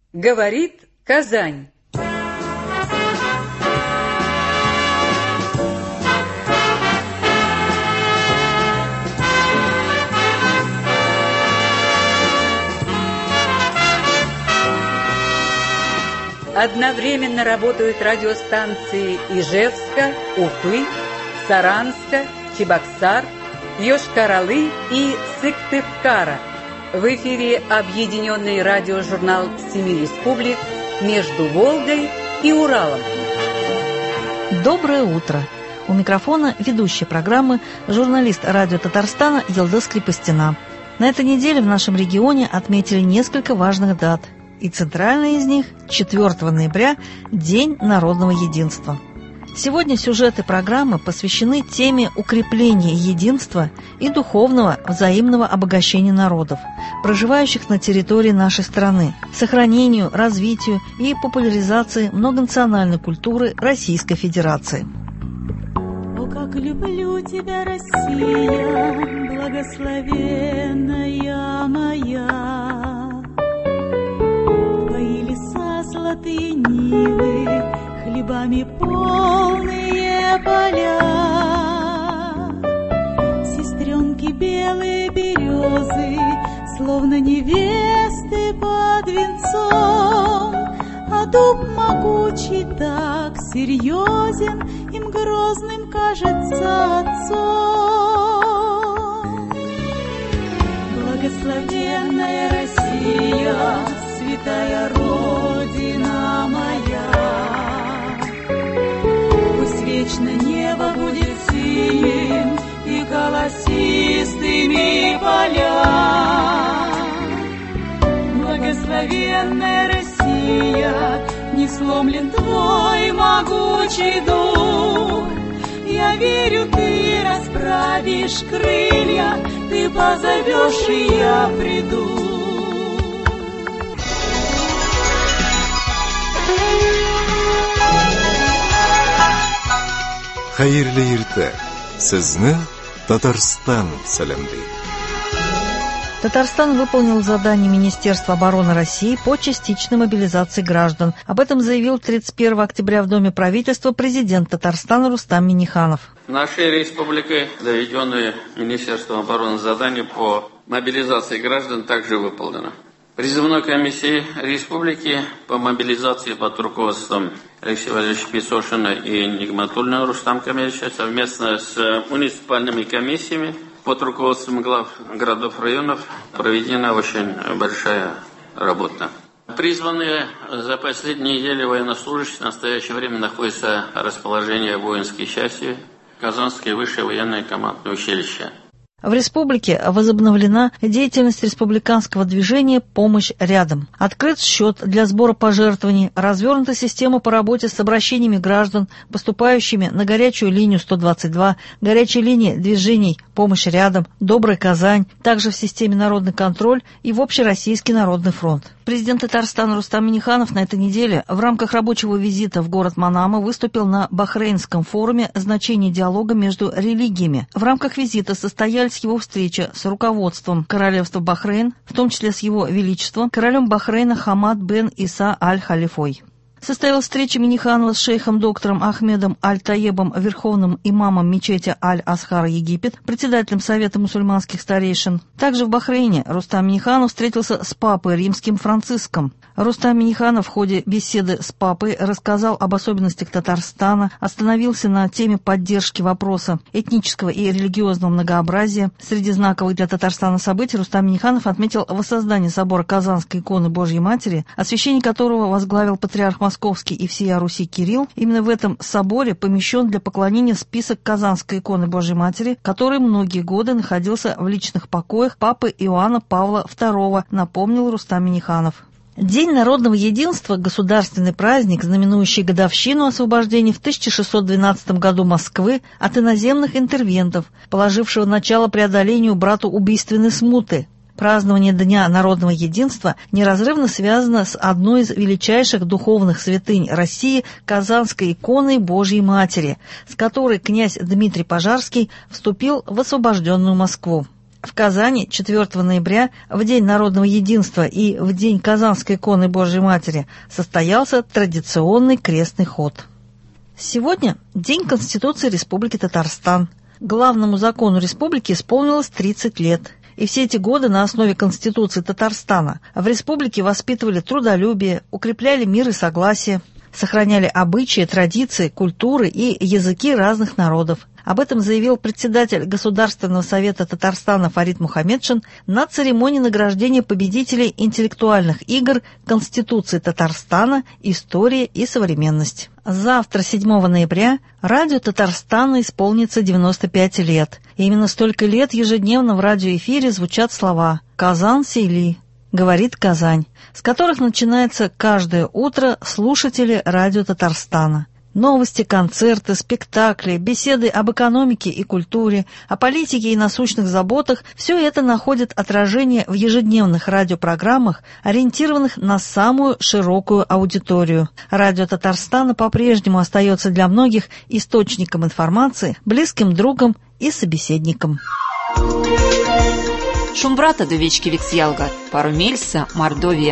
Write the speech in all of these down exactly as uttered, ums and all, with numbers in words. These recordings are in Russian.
Говорит Казань. Одновременно работают радиостанции Ижевска, Уфы, Саранска, Чебоксар, Йошкар-Олы и Сыктывкара. В эфире объединенный радиожурнал «Семи республик» между Волгой и Уралом. Доброе утро! У микрофона ведущая программы журналист радио Татарстана Елдыс Крепостина. На этой неделе в нашем регионе отметили несколько важных дат. И центральная из них – четвёртого ноября – День народного единства. Сегодня сюжеты программы посвящены теме укрепления единства и духовного взаимного обогащения народов, проживающих на территории нашей страны, сохранению, развитию и популяризации многонациональной культуры Российской Федерации. О, как люблю тебя, Россия, благословенная моя! Твои леса, золотые нивы, хлебами полные поля, сестренки белые березы, словно невесты под венцом, а дуб могучий так серьезен, им грозным кажется отцом. Благословенная Россия, святая Родина моя, пусть вечно небо будет синим и колосистыми поля. Благословенная Россия, не сломлен твой могучий дух. Я верю, ты расправишь крылья, ты позовешь, и я приду. Хәерле иртә. Сезне Татарстан сәламлый. Татарстан выполнил задание Министерства обороны России по частичной мобилизации граждан. Об этом заявил тридцать первого октября в Доме правительства президент Татарстана Рустам Минниханов. Нашей республикой доведенное Министерством обороны задание по мобилизации граждан также выполнено. Призывной комиссией республики по мобилизации под руководством Алексея Валерьевича Песошина и Нигматуллина Рустама Камилевича совместно с муниципальными комиссиями под руководством глав городов, районов проведена очень большая работа. Призванные за последние недели военнослужащие в настоящее время находятся в расположении воинской части Казанское высшее военное командное училище. В республике возобновлена деятельность республиканского движения «Помощь рядом». Открыт счет для сбора пожертвований, развернута система по работе с обращениями граждан, поступающими на горячую линию сто двадцать два, горячей линии движений «Помощь рядом», «Добрая Казань», также в системе «Народный контроль» и в Общероссийский народный фронт. Президент Татарстана Рустам Минниханов на этой неделе в рамках рабочего визита в город Манама выступил на Бахрейнском форуме «Значение диалога между религиями». В рамках визита состоялись его встреча с руководством Королевства Бахрейн, в том числе с его величеством, королем Бахрейна Хамад бен Иса аль-Халифой. Состоялась встреча Минниханова с шейхом-доктором Ахмедом аль-Таебом, верховным имамом мечети Аль-Асхар Египет, председателем Совета мусульманских старейшин. Также в Бахрейне Рустам Минниханов встретился с папой римским Франциском. Рустам Минниханов в ходе беседы с папой рассказал об особенностях Татарстана, остановился на теме поддержки вопроса этнического и религиозного многообразия. Среди знаковых для Татарстана событий Рустам Минниханов отметил воссоздание собора Казанской иконы Божьей Матери, освящение которого возглавил патриарх Московский и всея Руси Кирилл. Именно в этом соборе помещен для поклонения список Казанской иконы Божьей Матери, который многие годы находился в личных покоях папы Иоанна Павла второго, напомнил Рустам Минниханов. День народного единства – государственный праздник, знаменующий годовщину освобождения в тысяча шестьсот двенадцатом году Москвы от иноземных интервентов, положившего начало преодолению братоубийственной смуты. Празднование Дня народного единства неразрывно связано с одной из величайших духовных святынь России – Казанской иконой Божьей Матери, с которой князь Дмитрий Пожарский вступил в освобожденную Москву. В Казани четвёртого ноября, в День народного единства и в День Казанской иконы Божьей Матери, состоялся традиционный крестный ход. Сегодня День Конституции Республики Татарстан. Главному закону республики исполнилось тридцать лет. И все эти годы на основе Конституции Татарстана в республике воспитывали трудолюбие, укрепляли мир и согласие, сохраняли обычаи, традиции, культуры и языки разных народов. Об этом заявил председатель Государственного совета Татарстана Фарид Мухаммедшин на церемонии награждения победителей интеллектуальных игр Конституции Татарстана «История и современность». Завтра, седьмого ноября, радио Татарстана исполнится девяносто пять лет. И именно столько лет ежедневно в радиоэфире звучат слова «Казан Сейли», «Говорит Казань», с которых начинается каждое утро слушатели радио Татарстана. Новости, концерты, спектакли, беседы об экономике и культуре, о политике и насущных заботах – все это находит отражение в ежедневных радиопрограммах, ориентированных на самую широкую аудиторию. Радио Татарстана по-прежнему остается для многих источником информации, близким другом и собеседником. Шумбрата до вечки Виксьялга, Парумельса, Мордовия.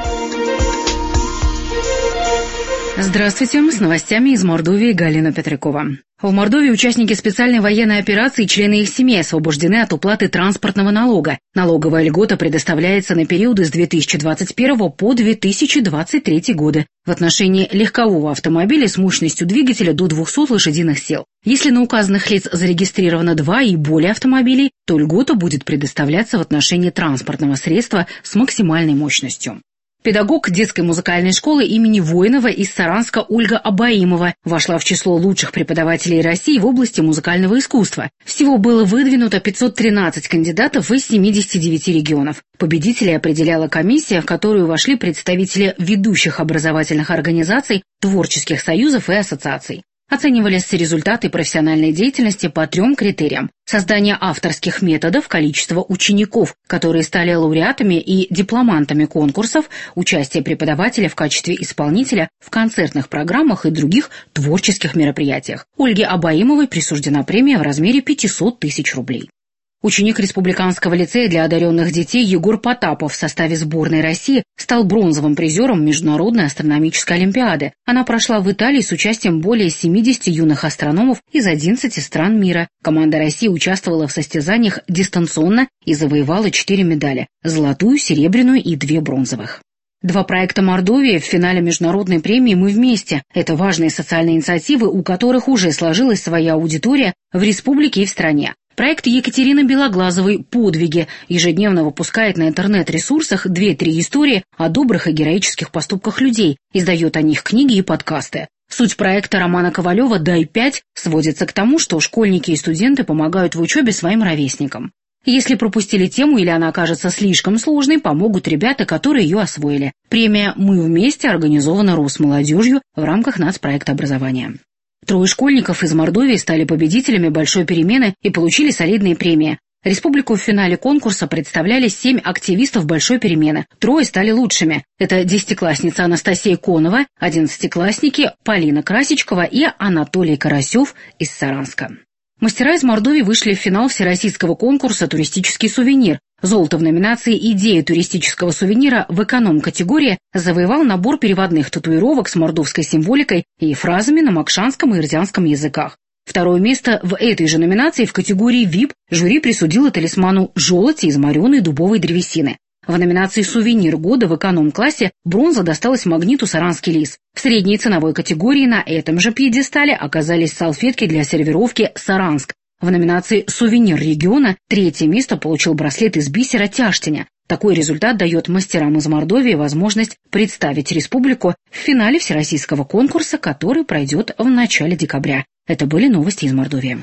Здравствуйте, с новостями из Мордовии Галина Петрякова. В Мордовии участники специальной военной операции и члены их семей освобождены от уплаты транспортного налога. Налоговая льгота предоставляется на периоды с две тысячи двадцать первого по две тысячи двадцать третий годы в отношении легкового автомобиля с мощностью двигателя до двухсот лошадиных сил. Если на указанных лиц зарегистрировано два и более автомобилей, то льгота будет предоставляться в отношении транспортного средства с максимальной мощностью. Педагог детской музыкальной школы имени Воинова из Саранска Ольга Абаимова вошла в число лучших преподавателей России в области музыкального искусства. Всего было выдвинуто пятьсот тринадцать кандидатов из семидесяти девяти регионов. Победителей определяла комиссия, в которую вошли представители ведущих образовательных организаций, творческих союзов и ассоциаций. Оценивались результаты профессиональной деятельности по трем критериям: создание авторских методов, количество учеников, которые стали лауреатами и дипломантами конкурсов, участие преподавателя в качестве исполнителя в концертных программах и других творческих мероприятиях. Ольге Абаимовой присуждена премия в размере пятисот тысяч рублей. Ученик Республиканского лицея для одаренных детей Егор Потапов в составе сборной России стал бронзовым призером Международной астрономической олимпиады. Она прошла в Италии с участием более семидесяти юных астрономов из одиннадцати стран мира. Команда России участвовала в состязаниях дистанционно и завоевала четыре медали – золотую, серебряную и две бронзовых. Два проекта Мордовии в финале международной премии «Мы вместе». Это важные социальные инициативы, у которых уже сложилась своя аудитория в республике и в стране. Проект Екатерины Белоглазовой «Подвиги» ежедневно выпускает на интернет-ресурсах две-три истории о добрых и героических поступках людей, издает о них книги и подкасты. Суть проекта Романа Ковалева «Дай пять» сводится к тому, что школьники и студенты помогают в учебе своим ровесникам. Если пропустили тему или она окажется слишком сложной, помогут ребята, которые ее освоили. Премия «Мы вместе» организована Росмолодежью в рамках нацпроекта образования. Трое школьников из Мордовии стали победителями большой перемены и получили солидные премии. Республику в финале конкурса представляли семь активистов большой перемены. Трое стали лучшими. Это десятиклассница Анастасия Конова, одиннадцатиклассники Полина Красичкова и Анатолий Карасев из Саранска. Мастера из Мордовии вышли в финал всероссийского конкурса «Туристический сувенир». Золото в номинации «Идея туристического сувенира» в эконом-категории завоевал набор переводных татуировок с мордовской символикой и фразами на макшанском и ирзянском языках. Второе место в этой же номинации в категории ви ай пи жюри присудило талисману «Желудь» из мореной дубовой древесины. В номинации «Сувенир года» в эконом-классе бронза досталась магниту «Саранский лис». В средней ценовой категории на этом же пьедестале оказались салфетки для сервировки «Саранск». В номинации «Сувенир региона» третье место получил браслет из бисера Тяштиня. Такой результат дает мастерам из Мордовии возможность представить республику в финале всероссийского конкурса, который пройдет в начале декабря. Это были новости из Мордовии.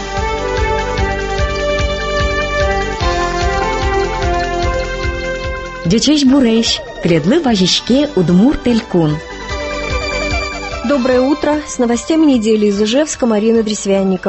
Дючеш Буреш, Тредлы Важишке, Удмур Телькун. Доброе утро. С новостями недели из Ижевска Марина Дресвянникова.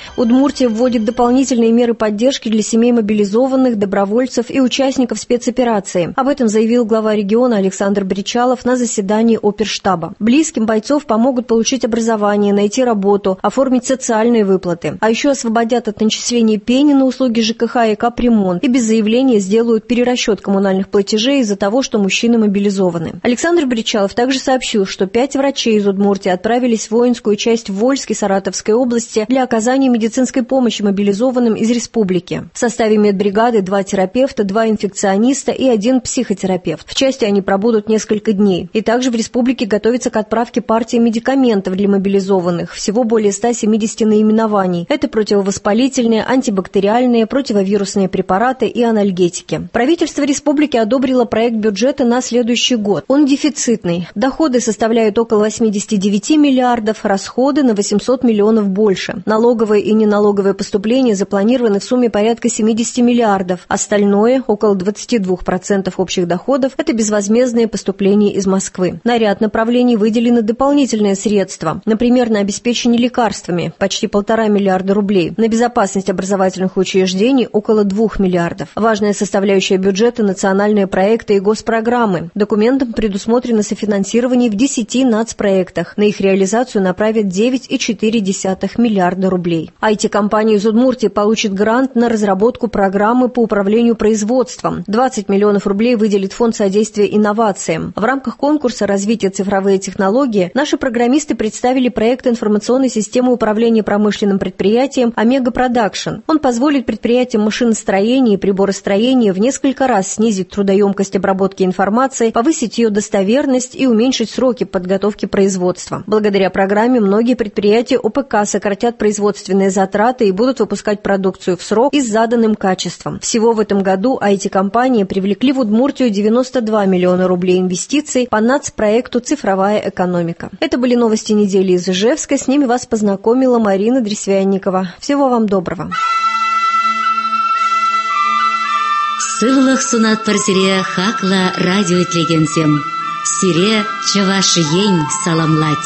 Удмуртия вводит дополнительные меры поддержки для семей мобилизованных, добровольцев и участников спецоперации. Об этом заявил глава региона Александр Бричалов на заседании оперштаба. Близким бойцов помогут получить образование, найти работу, оформить социальные выплаты. А еще освободят от начисления пени на услуги ЖКХ и капремонт и без заявления сделают перерасчет коммунальных платежей из-за того, что мужчины мобилизованы. Александр Бричалов также сообщил, что пять врачей из Удмуртии отправились в воинскую часть в Вольске Саратовской области для оказания медицинской помощи мобилизованным из республики. В составе медбригады два терапевта, два инфекциониста и один психотерапевт. В части они пробудут несколько дней. И также в республике готовится к отправке партии медикаментов для мобилизованных. Всего более ста семидесяти наименований. Это противовоспалительные, антибактериальные, противовирусные препараты и анальгетики. Правительство республики одобрило проект бюджета на следующий год. Он дефицитный. Доходы составляют около восьмидесяти девяти миллиардов, расходы на восемьсот миллионов больше. Налоговые и неналоговые поступления запланированы в сумме порядка семидесяти миллиардов. Остальное, около двадцати двух процентов общих доходов, это безвозмездные поступления из Москвы. На ряд направлений выделены дополнительные средства. Например, на обеспечение лекарствами – почти полтора миллиарда рублей. На безопасность образовательных учреждений – около двух миллиардов. Важная составляющая бюджета – национальные проекты и госпрограммы. Документом предусмотрено софинансирование в десяти нацпроектах. На их реализацию направят девять целых четыре десятых миллиарда рублей. ай ти-компания из Удмуртии получит грант на разработку программы по управлению производством. двадцать миллионов рублей выделит Фонд содействия инновациям. В рамках конкурса «Развитие цифровые технологии» наши программисты представили проект информационной системы управления промышленным предприятием «Омега Продакшн». Он позволит предприятиям машиностроения и приборостроения в несколько раз снизить трудоемкость обработки информации, повысить ее достоверность и уменьшить сроки подготовки производства. Благодаря программе многие предприятия о пэ ка сократят производственные затраты и будут выпускать продукцию в срок и с заданным качеством. Всего в этом году ай ти-компании привлекли в Удмуртию девяносто два миллиона рублей инвестиций по нацпроекту «Цифровая экономика». Это были новости недели из Ижевска. С ними вас познакомила Марина Дресвянникова. Всего вам доброго. Сывлых сунат парсире хакла радио итлегенсем. Сире чавашиень саламлать.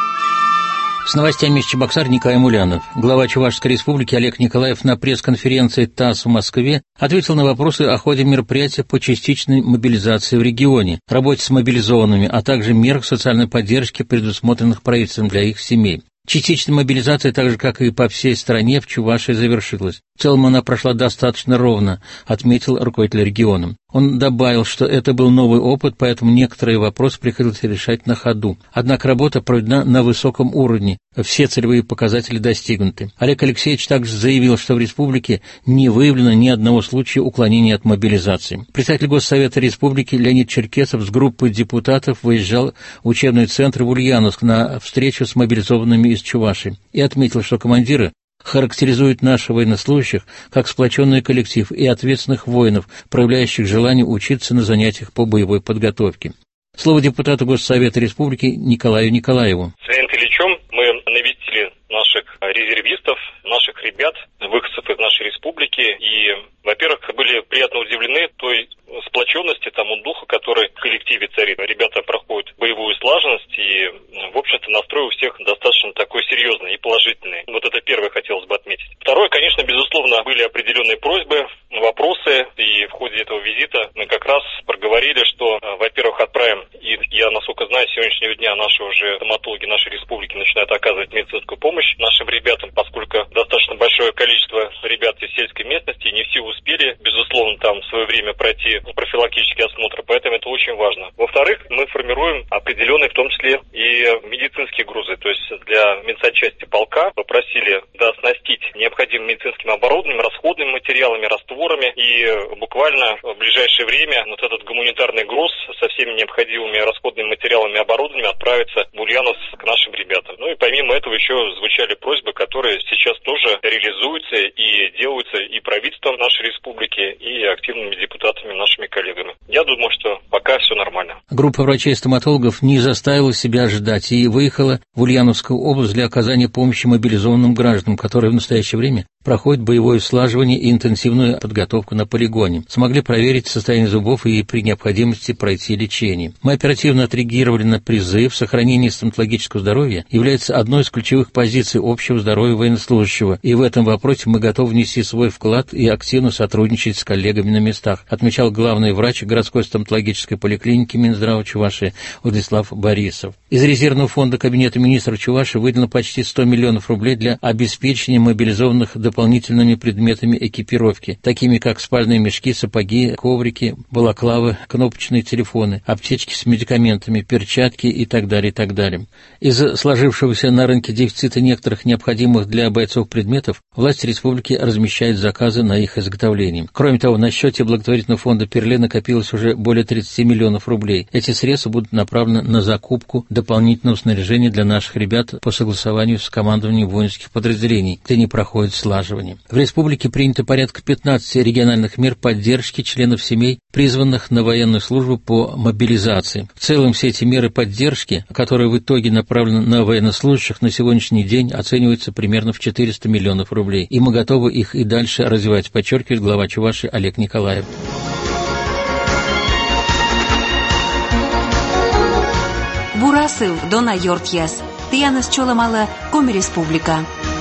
С новостями из Чебоксар Николай Мулянов. Глава Чувашской республики Олег Николаев на пресс-конференции ТАСС в Москве ответил на вопросы о ходе мероприятия по частичной мобилизации в регионе, работе с мобилизованными, а также мерах социальной поддержки, предусмотренных правительством для их семей. Частичная мобилизация, так же как и по всей стране, в Чувашии завершилась. В целом она прошла достаточно ровно, отметил руководитель региона. Он добавил, что это был новый опыт, поэтому некоторые вопросы приходилось решать на ходу. Однако работа проведена на высоком уровне, все целевые показатели достигнуты. Олег Алексеевич также заявил, что в республике не выявлено ни одного случая уклонения от мобилизации. Председатель Госсовета республики Леонид Черкесов с группой депутатов выезжал в учебный центр в Ульяновск на встречу с мобилизованными из Чувашии и отметил, что командиры характеризуют наших военнослужащих как сплоченный коллектив и ответственных воинов, проявляющих желание учиться на занятиях по боевой подготовке. Слово депутату Госсовета Республики Николаю Николаеву. С Леонидом Ильичем мы навестили наших резервистов, наших ребят, выходцев из нашей республики, и, во-первых, были приятно удивлены той сплоченности, тому духу, который в коллективе царит. Ребята проходят боевую слаженность, и, в общем-то, настрой у всех достаточно такой серьезный и положительный. Вот это первое хотелось бы отметить. Второе, конечно, безусловно, были определенные просьбы, вопросы, и в ходе этого визита мы как раз проговорили, что, во-первых, отправим, и я, насколько знаю, с сегодняшнего дня наши уже стоматологи нашей республики начинают оказывать медицинскую помощь нашим ребятам, поскольку достаточно большое количество ребят из сельской местности, не все успели, безусловно, там в свое время пройти профилактический осмотр, поэтому это очень важно. Во-вторых, мы формируем определенные, в том числе и медицинские грузы, то есть для медсанчасти полка попросили дооснастить необходимым медицинским оборудованием, расходными материалами, растворами, и буквально в ближайшее время вот этот гуманитарный груз со всеми необходимыми расходными материалами и оборудованием отправится в Ульяновск к нашим ребятам. Ну и помимо этого еще звучали просьбы, которые сейчас тоже реализуются и делаются и правительством нашей республики, и активными депутатами, нашими коллегами. Я думаю, что пока все нормально. Группа врачей-стоматологов не заставила себя ждать и выехала в Ульяновскую область для оказания помощи мобилизованным гражданам, которые в настоящее время проходят боевое слаживание и интенсивную подготовку на полигоне, смогли проверить состояние зубов и при необходимости пройти лечение. Мы оперативно отреагировали на призыв. Сохранение стоматологического здоровья является одной из ключевых позиций общего здоровья военнослужащего, и в этом вопросе мы готовы внести свой вклад и активно сотрудничать с коллегами на местах, отмечал главный врач городской стоматологической поликлиники Минздрава Чувашии Владислав Борисов. Из резервного фонда Кабинета министров Чувашии выделено почти сто миллионов рублей для обеспечения мобилизованных дополнительными предметами экипировки, такими как спальные мешки, сапоги, коврики, балаклавы, кнопочные телефоны, аптечки с медикаментами, перчатки и так далее, и так далее. Из-за сложившегося на рынке дефицита некоторых необходимых для бойцов предметов, власти республики размещают заказы на их изготовление. Кроме того, на счете благотворительного фонда «Перле» накопилось уже более тридцати миллионов рублей. Эти средства будут направлены на закупку дополнительного снаряжения для наших ребят по согласованию с командованием воинских подразделений, где не проходит слаживание. В республике принято порядка пятнадцати региональных мер поддержки членов семей, призванных на военную службу по мобилизации. В целом все эти меры поддержки, которые в итоге направлены на военнослужащих, на сегодняшний день оцениваются примерно в четыреста миллионов рублей. И мы готовы их и дальше развивать, подчеркивает глава Чувашии Олег Николаев. Бурасыл Дона Йортьяс. Тиянас Чоламала, Коми Республика.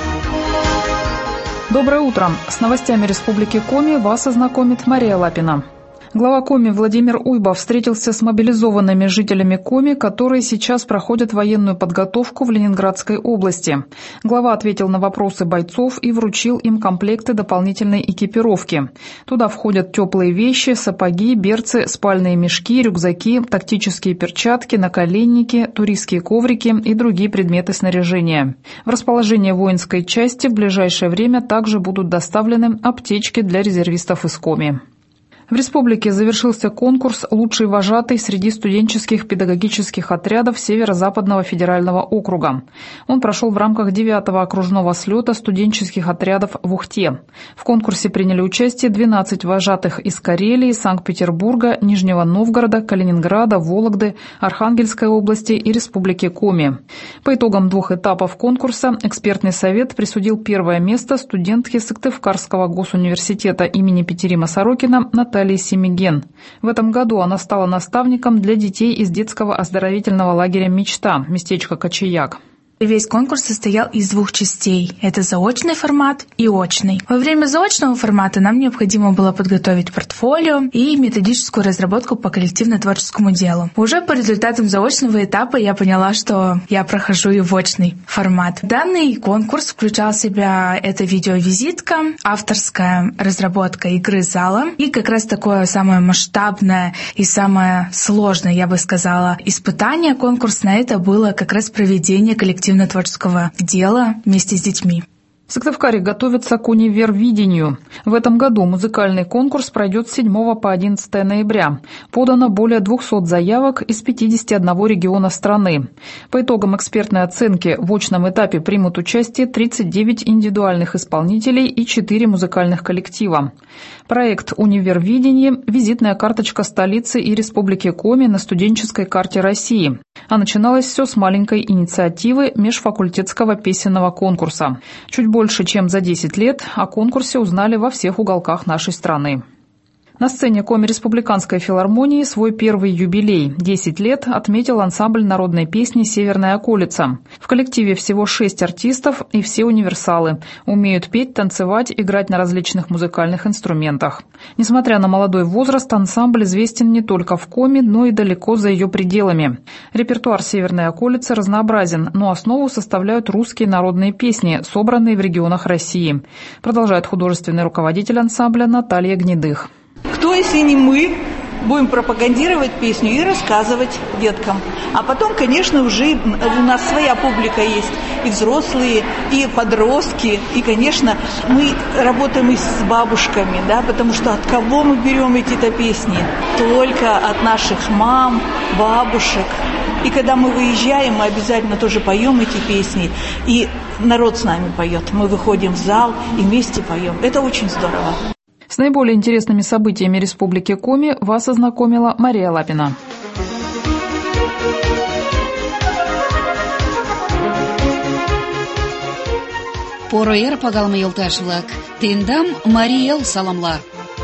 Доброе утро. С новостями Республики Коми вас ознакомит Мария Лапина. Глава Коми Владимир Уйба встретился с мобилизованными жителями Коми, которые сейчас проходят военную подготовку в Ленинградской области. Глава ответил на вопросы бойцов и вручил им комплекты дополнительной экипировки. Туда входят теплые вещи, сапоги, берцы, спальные мешки, рюкзаки, тактические перчатки, наколенники, туристские коврики и другие предметы снаряжения. В расположение воинской части в ближайшее время также будут доставлены аптечки для резервистов из Коми. В республике завершился конкурс «Лучший вожатый» среди студенческих педагогических отрядов Северо-Западного федерального округа. Он прошел в рамках девятого окружного слета студенческих отрядов в Ухте. В конкурсе приняли участие двенадцать вожатых из Карелии, Санкт-Петербурга, Нижнего Новгорода, Калининграда, Вологды, Архангельской области и Республики Коми. По итогам двух этапов конкурса экспертный совет присудил первое место студентке Сыктывкарского госуниверситета имени Петерима Сорокина Наталье Семиген. В этом году она стала наставником для детей из детского оздоровительного лагеря «Мечта», местечко Кочаяк. Весь конкурс состоял из двух частей. Это заочный формат и очный. Во время заочного формата нам необходимо было подготовить портфолио и методическую разработку по коллективно-творческому делу. Уже по результатам заочного этапа я поняла, что я прохожу и в очный формат. Данный конкурс включал в себя это видеовизитка, авторская разработка игры зала и как раз такое самое масштабное и самое сложное, я бы сказала, испытание конкурсное. Это было как раз проведение коллективного творческого дела вместе с детьми. В Сыктывкаре готовятся к универвидению. В этом году музыкальный конкурс пройдет с седьмого по одиннадцатое ноября. Подано более двухсот заявок из пятидесяти одного региона страны. По итогам экспертной оценки в очном этапе примут участие тридцать девять индивидуальных исполнителей и четыре музыкальных коллектива. Проект «Универвидение» – визитная карточка столицы и Республики Коми на студенческой карте России. А начиналось все с маленькой инициативы межфакультетского песенного конкурса. Чуть больше, чем за десять лет о конкурсе узнали во всех уголках нашей страны. На сцене Коми Республиканской филармонии свой первый юбилей – десять лет отметил ансамбль народной песни «Северная околица». В коллективе всего шесть артистов и все универсалы. Умеют петь, танцевать, играть на различных музыкальных инструментах. Несмотря на молодой возраст, ансамбль известен не только в Коми, но и далеко за ее пределами. Репертуар «Северной околицы» разнообразен, но основу составляют русские народные песни, собранные в регионах России. Продолжает художественный руководитель ансамбля Наталья Гнедых. Кто, если не мы, будем пропагандировать песню и рассказывать деткам. А потом, конечно, уже у нас своя публика есть. И взрослые, и подростки. И, конечно, мы работаем и с бабушками, да, потому что от кого мы берем эти-то песни? Только от наших мам, бабушек. И когда мы выезжаем, мы обязательно тоже поем эти песни. И народ с нами поет. Мы выходим в зал и вместе поем. Это очень здорово. С наиболее интересными событиями Республики Коми вас ознакомила Мария Лапина. Поро эр пагалмы елташ-влак. Тендам Мариэл саламла.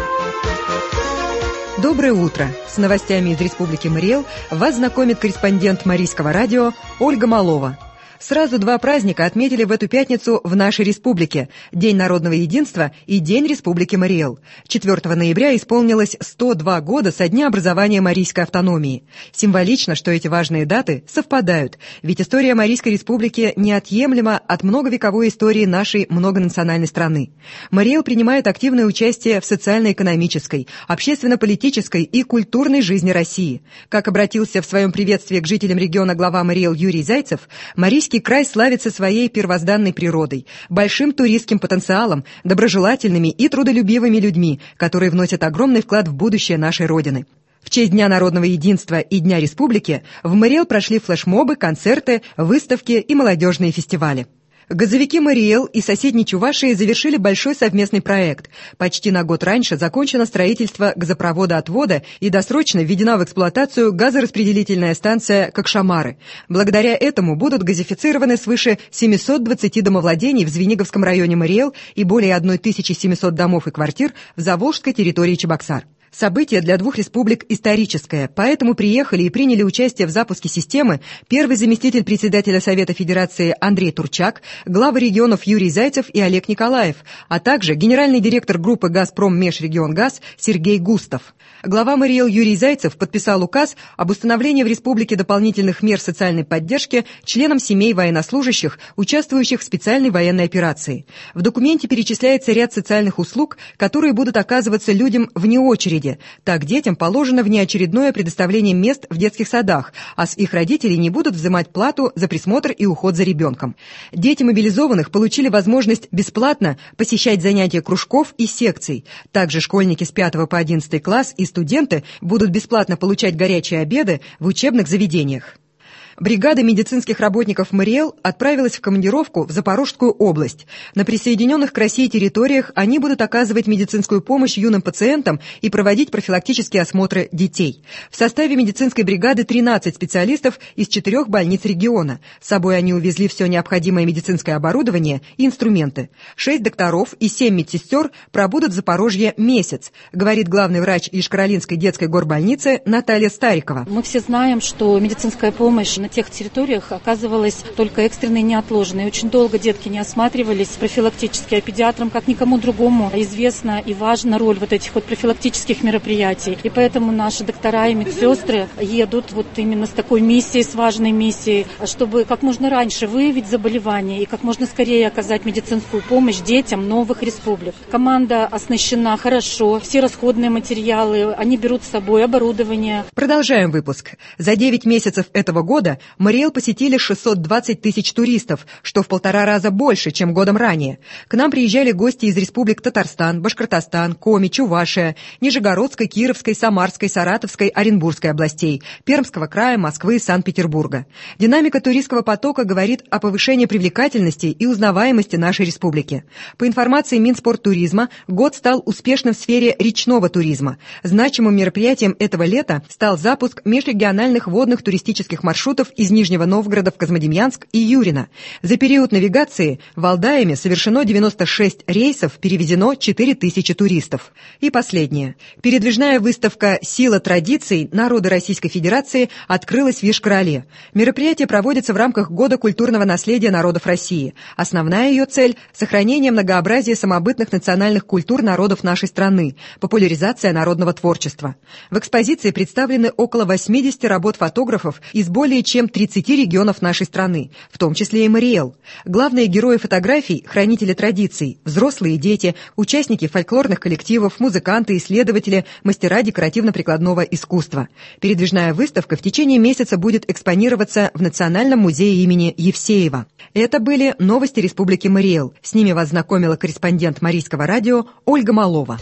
Доброе утро! С новостями из Республики Мариэл вас знакомит корреспондент Марийского радио Ольга Малова. Сразу два праздника отметили в эту пятницу в нашей республике – День народного единства и День Республики Мариэл. четвёртого ноября исполнилось сто два года со дня образования Марийской автономии. Символично, что эти важные даты совпадают, ведь история Марийской республики неотъемлема от многовековой истории нашей многонациональной страны. Мариэл принимает активное участие в социально-экономической, общественно-политической и культурной жизни России. Как обратился в своем приветствии к жителям региона глава Мариэл Юрий Зайцев, Марийский край славится своей первозданной природой, большим туристским потенциалом, доброжелательными и трудолюбивыми людьми, которые вносят огромный вклад в будущее нашей Родины. В честь Дня народного единства и Дня Республики в Мариэл прошли флешмобы, концерты, выставки и молодежные фестивали. Газовики Мариэл и соседней Чувашии завершили большой совместный проект. Почти на год раньше закончено строительство газопровода-отвода и досрочно введена в эксплуатацию газораспределительная станция Кокшамары. Благодаря этому будут газифицированы свыше семисот двадцати домовладений в Звениговском районе Мариэл и более тысячи семисот домов и квартир в заволжской территории Чебоксар. Событие для двух республик историческое, поэтому приехали и приняли участие в запуске системы первый заместитель председателя Совета Федерации Андрей Турчак, главы регионов Юрий Зайцев и Олег Николаев, а также генеральный директор группы «Газпром Межрегионгаз» Сергей Густов. Глава Мариэл Юрий Зайцев подписал указ об установлении в республике дополнительных мер социальной поддержки членам семей военнослужащих, участвующих в специальной военной операции. В документе перечисляется ряд социальных услуг, которые будут оказываться людям вне очереди. Так детям положено внеочередное предоставление мест в детских садах, а с их родителей не будут взимать плату за присмотр и уход за ребенком. Дети мобилизованных получили возможность бесплатно посещать занятия кружков и секций. Также школьники с пятого по одиннадцатый класс и студенты будут бесплатно получать горячие обеды в учебных заведениях. Бригада медицинских работников Мариэл отправилась в командировку в Запорожскую область. На присоединенных к России территориях они будут оказывать медицинскую помощь юным пациентам и проводить профилактические осмотры детей. В составе медицинской бригады тринадцать специалистов из четырех больниц региона. С собой они увезли все необходимое медицинское оборудование и инструменты. Шесть докторов и семь медсестер пробудут в Запорожье месяц, говорит главный врач Ишкаролинской детской горбольницы Наталья Старикова. Мы все знаем, что медицинская помощь на тех территориях оказывалась только экстренной и неотложной. Очень долго детки не осматривались профилактически, а педиатрам, как никому другому, известна и важна роль вот этих вот профилактических мероприятий. И поэтому наши доктора и медсестры едут вот именно с такой миссией, с важной миссией, чтобы как можно раньше выявить заболевание и как можно скорее оказать медицинскую помощь детям новых республик. Команда оснащена хорошо, все расходные материалы, они берут с собой оборудование. Продолжаем выпуск. За девять месяцев этого года Мариэл посетили шестьсот двадцать тысяч туристов, что в полтора раза больше, чем годом ранее. К нам приезжали гости из республик Татарстан, Башкортостан, Коми, Чувашия, Нижегородской, Кировской, Самарской, Саратовской, Оренбургской областей, Пермского края, Москвы и Санкт-Петербурга. Динамика туристского потока говорит о повышении привлекательности и узнаваемости нашей республики. По информации Минспорттуризма, год стал успешным в сфере речного туризма. Значимым мероприятием этого лета стал запуск межрегиональных водных туристических маршрутов из Нижнего Новгорода в Козьмодемьянск и Юрино. За период навигации Валдаями совершено девяносто шесть рейсов, перевезено четыре тысячи туристов. И последнее. Передвижная выставка «Сила традиций. Народы Российской Федерации» открылась в Йошкар-Оле. Мероприятие проводится в рамках Года культурного наследия народов России. Основная ее цель – сохранение многообразия самобытных национальных культур народов нашей страны, популяризация народного творчества. В экспозиции представлены около восьмидесяти работ фотографов из более чем тридцати регионов нашей страны, в том числе и Мариэл. Главные герои фотографий – хранители традиций, взрослые и дети, участники фольклорных коллективов, музыканты, исследователи, мастера декоративно-прикладного искусства. Передвижная выставка в течение месяца будет экспонироваться в Национальном музее имени Евсеева. Это были новости Республики Мариэл. С ними вас знакомила корреспондент Марийского радио Ольга Малова.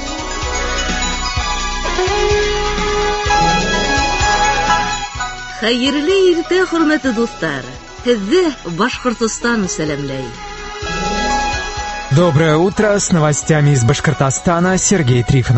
Хәерле иртә, хөрмәтле дуслар. Һезне Башкортостан сәламләй. Доброе утро, с новостями из Башкортостана Сергей Трифонов.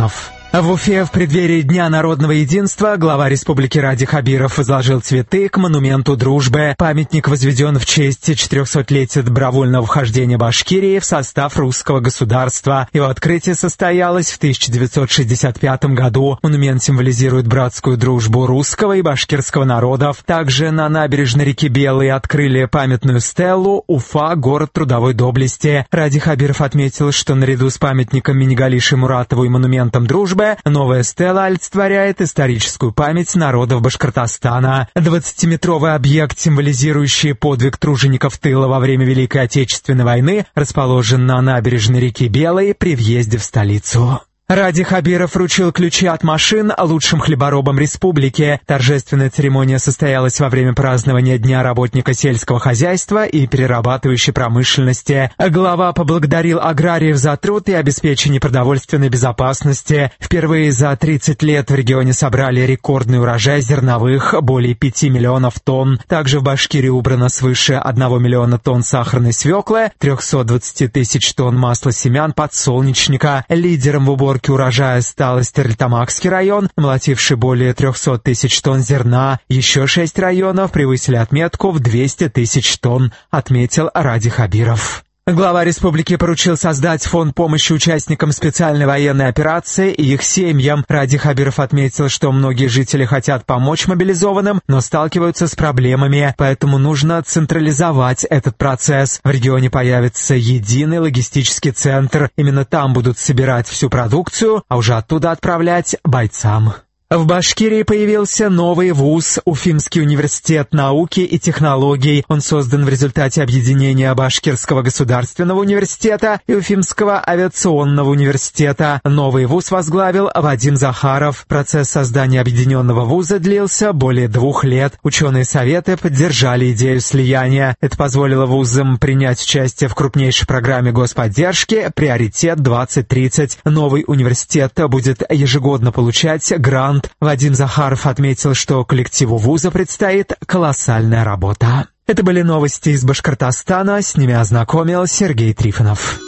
В Уфе в преддверии Дня народного единства глава республики Ради Хабиров возложил цветы к монументу дружбы. Памятник возведен в честь четырехсотлетия добровольного вхождения Башкирии в состав русского государства. Его открытие состоялось в тысяча девятьсот шестьдесят пятом году. Монумент символизирует братскую дружбу русского и башкирского народов. Также на набережной реки Белой открыли памятную стелу «Уфа. Город трудовой доблести». Ради Хабиров отметил, что наряду с памятником Минигалиши Муратову и монументом дружбы новая стела олицетворяет историческую память народов Башкортостана. двадцатиметровый объект, символизирующий подвиг тружеников тыла во время Великой Отечественной войны, расположен на набережной реки Белой при въезде в столицу. Ради Хабиров вручил ключи от машин лучшим хлеборобам республики. Торжественная церемония состоялась во время празднования Дня работника сельского хозяйства и перерабатывающей промышленности. Глава поблагодарил аграриев за труд и обеспечение продовольственной безопасности. Впервые за тридцать лет в регионе собрали рекордный урожай зерновых – более пяти миллионов тонн. Также в Башкирии убрано свыше одного миллиона тонн сахарной свеклы, триста двадцать тысяч тонн масла семян подсолнечника. Лидером в уборке урожая стал Стерлитамакский район, молотивший более триста тысяч тонн зерна. Еще шесть районов превысили отметку в двести тысяч тонн, отметил Ради Хабиров. Глава республики поручил создать фонд помощи участникам специальной военной операции и их семьям. Ради Хабиров отметил, что многие жители хотят помочь мобилизованным, но сталкиваются с проблемами, поэтому нужно централизовать этот процесс. В регионе появится единый логистический центр. Именно там будут собирать всю продукцию, а уже оттуда отправлять бойцам. В Башкирии появился новый вуз – Уфимский университет науки и технологий. Он создан в результате объединения Башкирского государственного университета и Уфимского авиационного университета. Новый вуз возглавил Вадим Захаров. Процесс создания объединенного вуза длился более двух лет. Ученые советы поддержали идею слияния. Это позволило вузам принять участие в крупнейшей программе господдержки «Приоритет двадцать тридцать». Новый университет будет ежегодно получать грант. Вадим Захаров отметил, что коллективу вуза предстоит колоссальная работа. Это были новости из Башкортостана, с ними ознакомил Сергей Трифонов.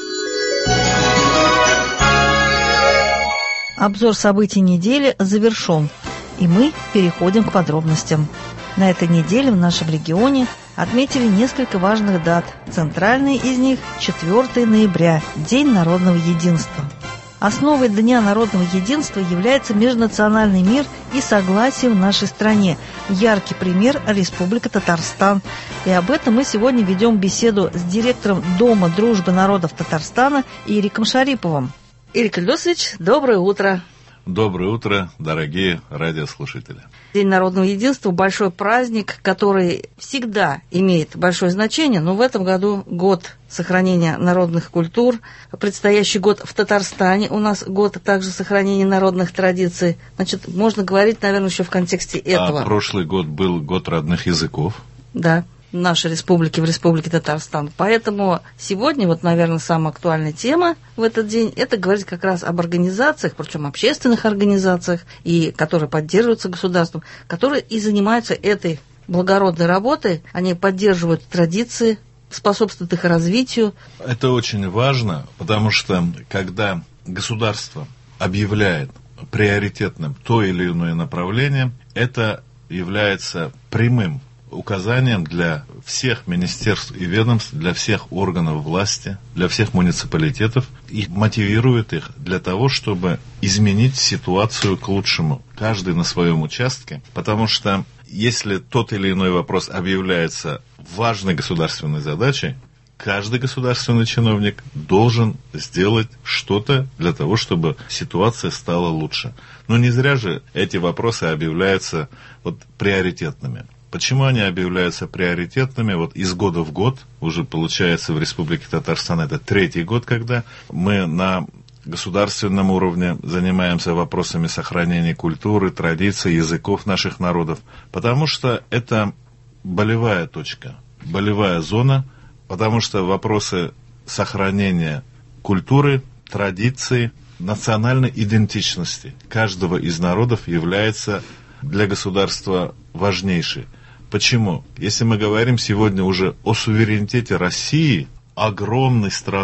Обзор событий недели завершен, и мы переходим к подробностям. На этой неделе в нашем регионе отметили несколько важных дат. Центральный из них – четвёртого ноября, День народного единства. Основой Дня народного единства является межнациональный мир и согласие в нашей стране. Яркий пример – Республика Татарстан. И об этом мы сегодня ведем беседу с директором Дома дружбы народов Татарстана Ириком Шариповым. Ирик Ильдусович, доброе утро. Доброе утро, дорогие радиослушатели. День народного единства – большой праздник, который всегда имеет большое значение, но в этом году год сохранения народных культур, предстоящий год в Татарстане, у нас год также сохранения народных традиций. Значит, можно говорить, наверное, еще в контексте этого. А прошлый год был год родных языков. Да. Нашей республики, в Республике Татарстан. Поэтому сегодня, вот, наверное, самая актуальная тема в этот день – это говорить как раз об организациях, причем общественных организациях, и которые поддерживаются государством, которые и занимаются этой благородной работой. Они поддерживают традиции, способствуют их развитию. Это очень важно, потому что когда государство объявляет приоритетным то или иное направление, это является прямым указанием для всех министерств и ведомств, для всех органов власти, для всех муниципалитетов и мотивирует их для того, чтобы изменить ситуацию к лучшему, каждый на своем участке, потому что если тот или иной вопрос объявляется важной государственной задачей, каждый государственный чиновник должен сделать что-то для того, чтобы ситуация стала лучше. Но не зря же эти вопросы объявляются вот приоритетными. Почему они объявляются приоритетными? Вот из года в год, уже получается в Республике Татарстан, это третий год, когда мы на государственном уровне занимаемся вопросами сохранения культуры, традиций, языков наших народов. Потому что это болевая точка, болевая зона, потому что вопросы сохранения культуры, традиций, национальной идентичности каждого из народов является для государства важнейшей. Почему? Если мы говорим сегодня уже о суверенитете России, огромной страны,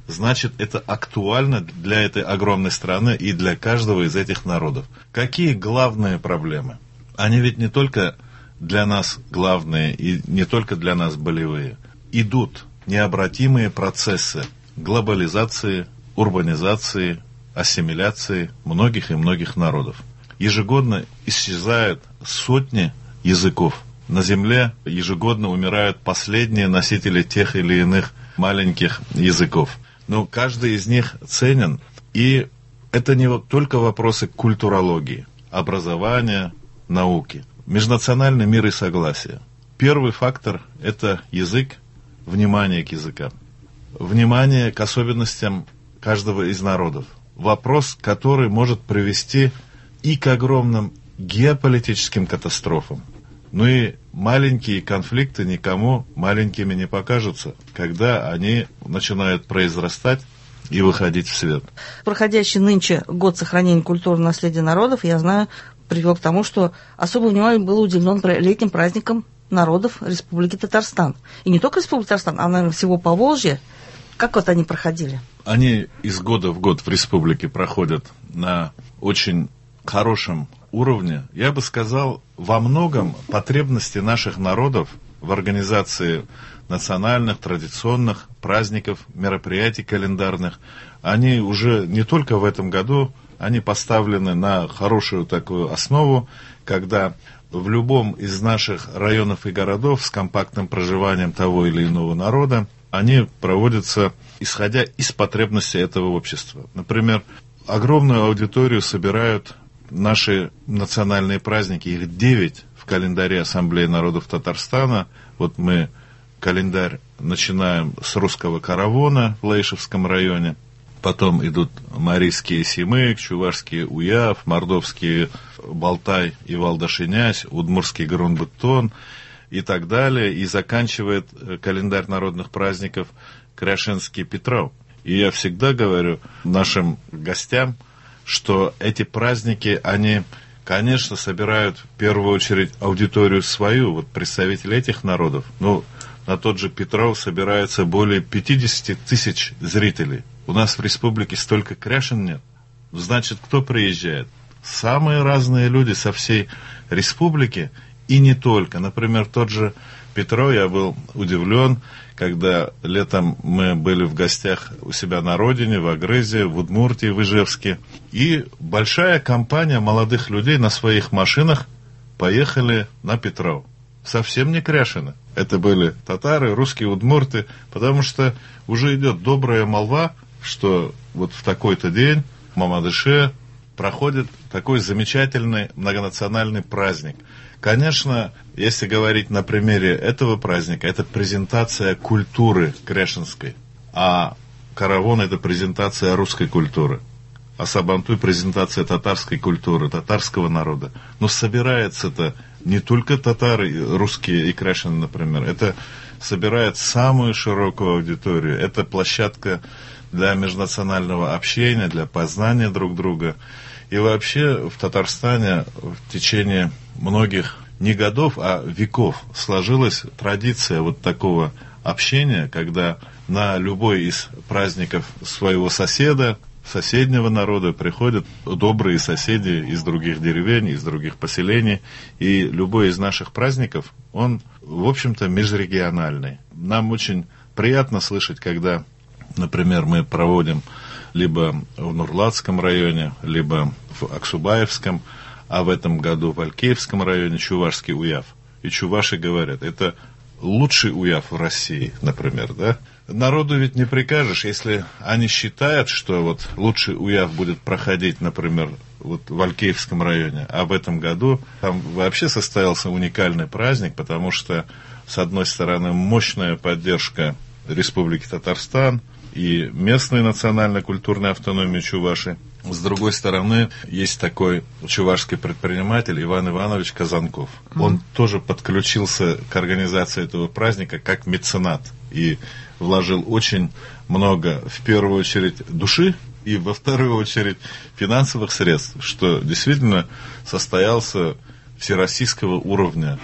значит, это актуально для этой огромной страны и для каждого из этих народов. Какие главные проблемы? Они ведь не только для нас главные и не только для нас болевые. Идут необратимые процессы глобализации, урбанизации, ассимиляции многих и многих народов. Ежегодно исчезают сотни языков. На Земле ежегодно умирают последние носители тех или иных маленьких языков. Но каждый из них ценен. И это не только вопросы культурологии, образования, науки. Межнациональный мир и согласие. Первый фактор – это язык, внимание к языкам. Внимание к особенностям каждого из народов. Вопрос, который может привести и к огромным геополитическим катастрофам. Ну и маленькие конфликты никому маленькими не покажутся, когда они начинают произрастать и выходить в свет. Проходящий нынче год сохранения культурного наследия народов, я знаю, привел к тому, что особое внимание было уделено летним праздникам народов Республики Татарстан. И не только Республики Татарстан, а, наверное, всего Поволжья. Как вот они проходили? Они из года в год в республике проходят на очень хорошем уровне. Я бы сказал, во многом потребности наших народов в организации национальных, традиционных праздников, мероприятий календарных, они уже не только в этом году, они поставлены на хорошую такую основу, когда в любом из наших районов и городов с компактным проживанием того или иного народа они проводятся, исходя из потребностей этого общества. Например, огромную аудиторию собирают наши национальные праздники, их девять в календаре Ассамблеи народов Татарстана. Вот мы календарь начинаем с русского Каравона в Лейшевском районе, потом идут марийские Симык, чувашские Уяв, мордовские Балтай и Валдашинясь, удмурский Грунбеттон и так далее, и заканчивает календарь народных праздников Кряшинский Петров. И я всегда говорю нашим гостям, что эти праздники, они, конечно, собирают в первую очередь аудиторию свою, вот представители этих народов. Ну, на тот же Петров собирается более пятьдесят тысяч зрителей. У нас в республике столько кряшин нет. Значит, кто приезжает? Самые разные люди со всей республики и не только. Например, тот же Петров, я был удивлен, когда летом мы были в гостях у себя на родине, в Агрызе, в Удмуртии, в Ижевске. И большая компания молодых людей на своих машинах поехали на Петров. Совсем не кряшины. Это были татары, русские, удмурты, потому что уже идет добрая молва, что вот в такой-то день в Мамадыше проходит такой замечательный многонациональный праздник. Конечно, если говорить на примере этого праздника, это презентация культуры кряшинской, а Каравон – это презентация русской культуры, а Сабантуй – презентация татарской культуры, татарского народа. Но собирается-то не только татары, русские и кряшины, например, это собирает самую широкую аудиторию, это площадка для межнационального общения, для познания друг друга. И вообще в Татарстане в течение многих не годов, а веков сложилась традиция вот такого общения, когда на любой из праздников своего соседа, соседнего народа приходят добрые соседи из других деревень, из других поселений. И любой из наших праздников, он, в общем-то, межрегиональный. Нам очень приятно слышать, когда, например, мы проводим либо в Нурлатском районе, либо в Аксубаевском, а в этом году в Алькеевском районе чувашский Уяв. И чуваши говорят, это лучший Уяв в России, например, да? Народу ведь не прикажешь, если они считают, что вот лучший Уяв будет проходить, например, вот в Алькеевском районе, а в этом году там вообще состоялся уникальный праздник, потому что, с одной стороны, мощная поддержка Республики Татарстан и местной национально-культурной автономии Чуваши. С другой стороны, есть такой чувашский предприниматель Иван Иванович Казанков. Mm-hmm. Он тоже подключился к организации этого праздника как меценат и вложил очень много, в первую очередь, души и во вторую очередь финансовых средств, что действительно состоялся всероссийского уровня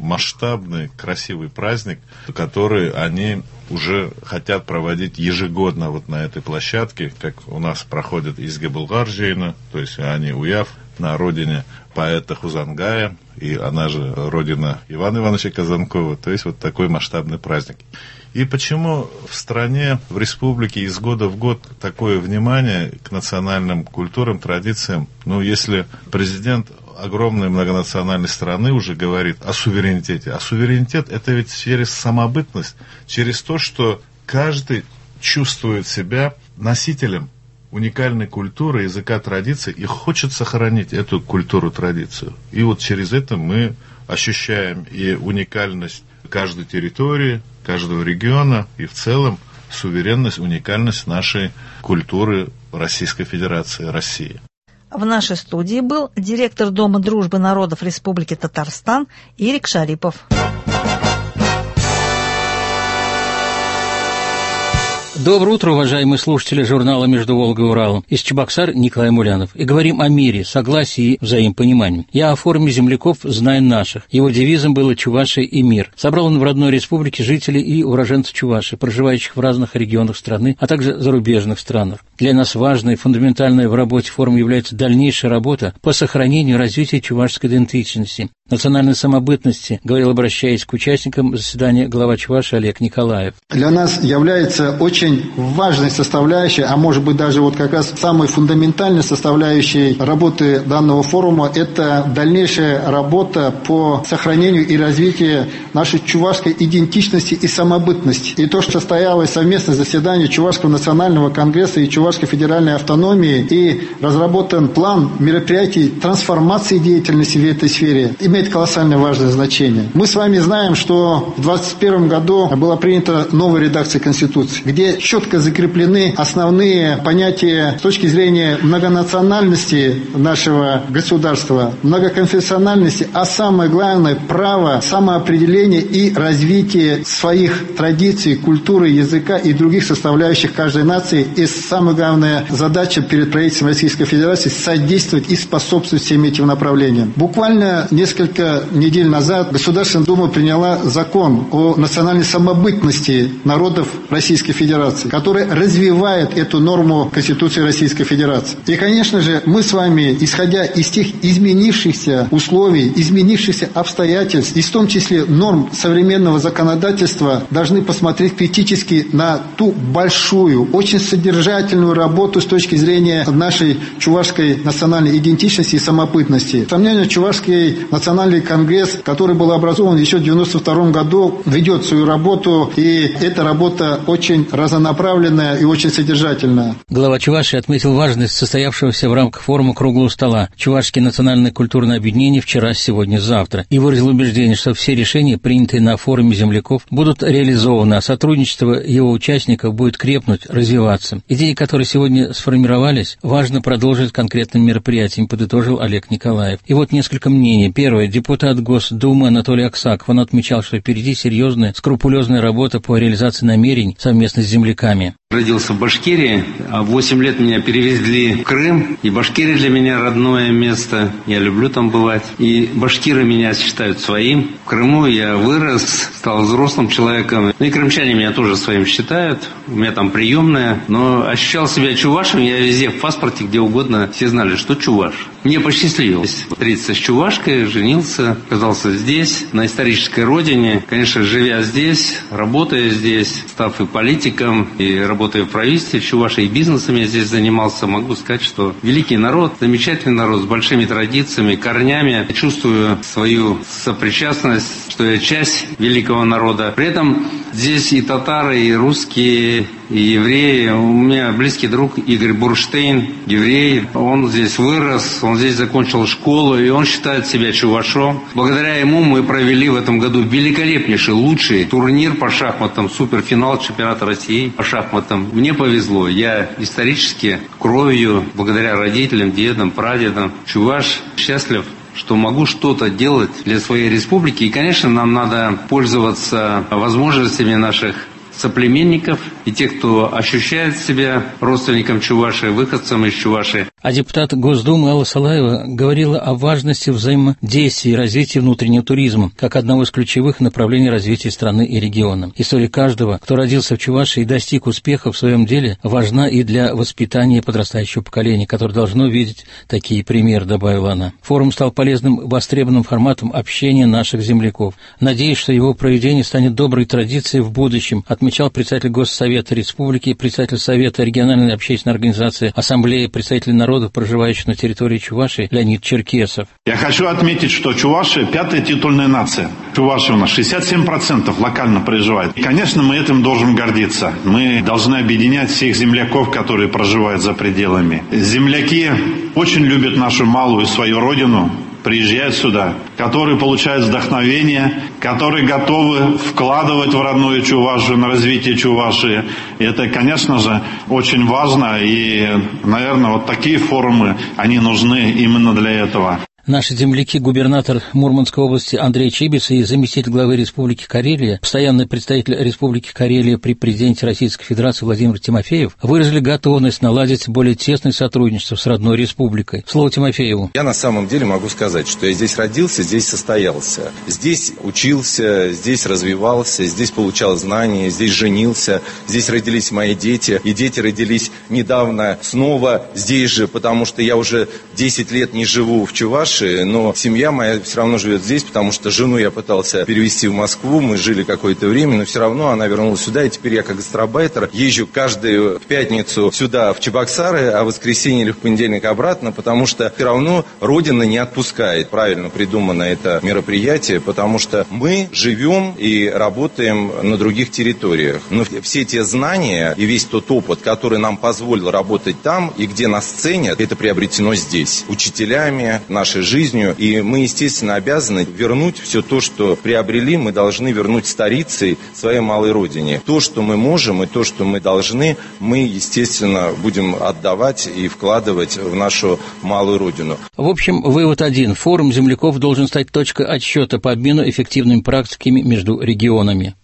масштабный, красивый праздник, который они уже хотят проводить ежегодно вот на этой площадке, как у нас проходит Изге Булгаржиина, то есть они Уяв, на родине поэта Хузангая, и она же родина Ивана Ивановича Казанкова, то есть вот такой масштабный праздник. И почему в стране, в республике из года в год такое внимание к национальным культурам, традициям? Ну, если президент огромной многонациональной страны уже говорит о суверенитете. А суверенитет — это ведь через самобытность, через то, что каждый чувствует себя носителем уникальной культуры, языка, традиций и хочет сохранить эту культуру, традицию. И вот через это мы ощущаем и уникальность каждой территории, каждого региона, и в целом суверенность, уникальность нашей культуры Российской Федерации, России. В нашей студии был директор Дома дружбы народов Республики Татарстан Ирик Шарипов. Доброе утро, уважаемые слушатели журнала «Между Волгой и Уралом». Из Чебоксар Николай Мулянов. И говорим о мире, согласии и взаимопонимании. Я о форуме земляков «Знай наших». Его девизом было «Чувашия и мир». Собрал он в родной республике жителей и уроженцев Чувашии, проживающих в разных регионах страны, а также зарубежных странах. Для нас важной и фундаментальной в работе форума является дальнейшая работа по сохранению и развитию чувашской идентичности, национальной самобытности, говорил, обращаясь к участникам заседания глава Чувашии Олег Николаев. Для нас является очень важной составляющей, а может быть даже вот как раз самой фундаментальной составляющей работы данного форума – это дальнейшая работа по сохранению и развитию нашей чувашской идентичности и самобытности. И то, что состоялось совместное заседание Чувашского национального конгресса и Чувашской федеральной автономии, и разработан план мероприятий трансформации деятельности в этой сфере, имеет колоссально важное значение. Мы с вами знаем, что в двадцать первом году была принята новая редакция Конституции, где четко закреплены основные понятия с точки зрения многонациональности нашего государства, многоконфессиональности, а самое главное – право самоопределения и развития своих традиций, культуры, языка и других составляющих каждой нации. И самая главная задача перед правительством Российской Федерации – содействовать и способствовать всем этим направлениям. Буквально несколько недель назад Государственная Дума приняла закон о национальной самобытности народов Российской Федерации, который развивает эту норму Конституции Российской Федерации. И, конечно же, мы с вами, исходя из тех изменившихся условий, изменившихся обстоятельств, и в том числе норм современного законодательства, должны посмотреть критически на ту большую, очень содержательную работу с точки зрения нашей чувашской национальной идентичности и самобытности. Сомненно, Чувашский национальный конгресс, который был образован еще в девяносто втором году, ведет свою работу, и эта работа очень разнонаправленная и очень содержательная. Глава Чувашии отметил важность состоявшегося в рамках форума круглого стола «Чувашские национальные культурные объединения вчера, сегодня, завтра» и выразил убеждение, что все решения, принятые на форуме земляков, будут реализованы, а сотрудничество его участников будет крепнуть, развиваться. Идеи, которые сегодня сформировались, важно продолжить конкретными мероприятиями, подытожил Олег Николаев. И вот несколько мнений. Первое. Депутат Госдумы Анатолий Аксаков. Он отмечал, что впереди серьезная, скрупулезная работа по реализации намерений совместно с земляками. Родился в Башкирии, а в восемь лет меня перевезли в Крым, и Башкирия для меня родное место, я люблю там бывать, и башкиры меня считают своим. В Крыму я вырос, стал взрослым человеком, ну и крымчане меня тоже своим считают, у меня там приемная, но ощущал себя чувашем, я везде в паспорте, где угодно, все знали, что чуваш. Мне посчастливилось встретиться с чувашкой, женился, оказался здесь, на исторической родине, конечно, живя здесь, работая здесь, став и политиком, и работая Работая в правительстве, Чувашией, бизнесом я здесь занимался, могу сказать, что великий народ, замечательный народ с большими традициями, корнями. Я чувствую свою сопричастность, что я часть великого народа. При этом здесь и татары, и русские, и евреи. У меня близкий друг Игорь Бурштейн, еврей. Он здесь вырос, он здесь закончил школу, и он считает себя чувашом. Благодаря ему мы провели в этом году великолепнейший, лучший турнир по шахматам, суперфинал чемпионата России по шахматам. Мне повезло. Я исторически кровью, благодаря родителям, дедам, прадедам, чуваш, счастлив, что могу что-то делать для своей республики. И, конечно, нам надо пользоваться возможностями наших соплеменников, и те, кто ощущает себя родственником Чувашии, выходцем из Чувашии. А депутат Госдумы Алла Салаева говорила о важности взаимодействия и развития внутреннего туризма как одного из ключевых направлений развития страны и региона. История каждого, кто родился в Чувашии и достиг успеха в своем деле, важна и для воспитания подрастающего поколения, которое должно видеть такие примеры, добавила она. Форум стал полезным, востребованным форматом общения наших земляков. Надеюсь, что его проведение станет доброй традицией в будущем, отмечал председатель Госсовета Республики, председатель Совета региональной общественной организации Ассамблеи представителей народов, проживающих на территории Чувашии, Леонид Черкесов. Я хочу отметить, что Чувашия – пятая титульная нация. Чувашия у нас шестьдесят семь процентов локально проживает. И, конечно, мы этим должны гордиться. Мы должны объединять всех земляков, которые проживают за пределами. Земляки очень любят нашу малую свою родину, приезжают сюда, которые получают вдохновение, которые готовы вкладывать в родную Чувашию, на развитие Чувашии. И это, конечно же, очень важно. И, наверное, вот такие форумы, они нужны именно для этого. Наши земляки, губернатор Мурманской области Андрей Чибис и заместитель главы Республики Карелия, постоянный представитель Республики Карелия при президенте Российской Федерации Владимир Тимофеев, выразили готовность наладить более тесное сотрудничество с родной республикой. Слово Тимофееву. Я на самом деле могу сказать, что я здесь родился, здесь состоялся. Здесь учился, здесь развивался, здесь получал знания, здесь женился, здесь родились мои дети. И дети родились недавно снова здесь же, потому что я уже десять лет не живу в Чувашии. Но семья моя все равно живет здесь, потому что жену я пытался перевезти в Москву, мы жили какое-то время, но все равно она вернулась сюда, и теперь я как гастарбайтер езжу каждую пятницу сюда в Чебоксары, а в воскресенье или в понедельник обратно, потому что все равно Родина не отпускает. Правильно придумано это мероприятие, потому что мы живем и работаем на других территориях. Но все те знания и весь тот опыт, который нам позволил работать там и где нас ценят, это приобретено здесь, учителями, нашей жизнью, и мы, естественно, обязаны вернуть все то, что приобрели, мы должны вернуть старицей своей малой родине. То, что мы можем, и то, что мы должны, мы, естественно, будем отдавать и вкладывать в нашу малую родину. В общем, вывод один. Форум земляков должен стать точкой отсчета по обмену эффективными практиками между регионами.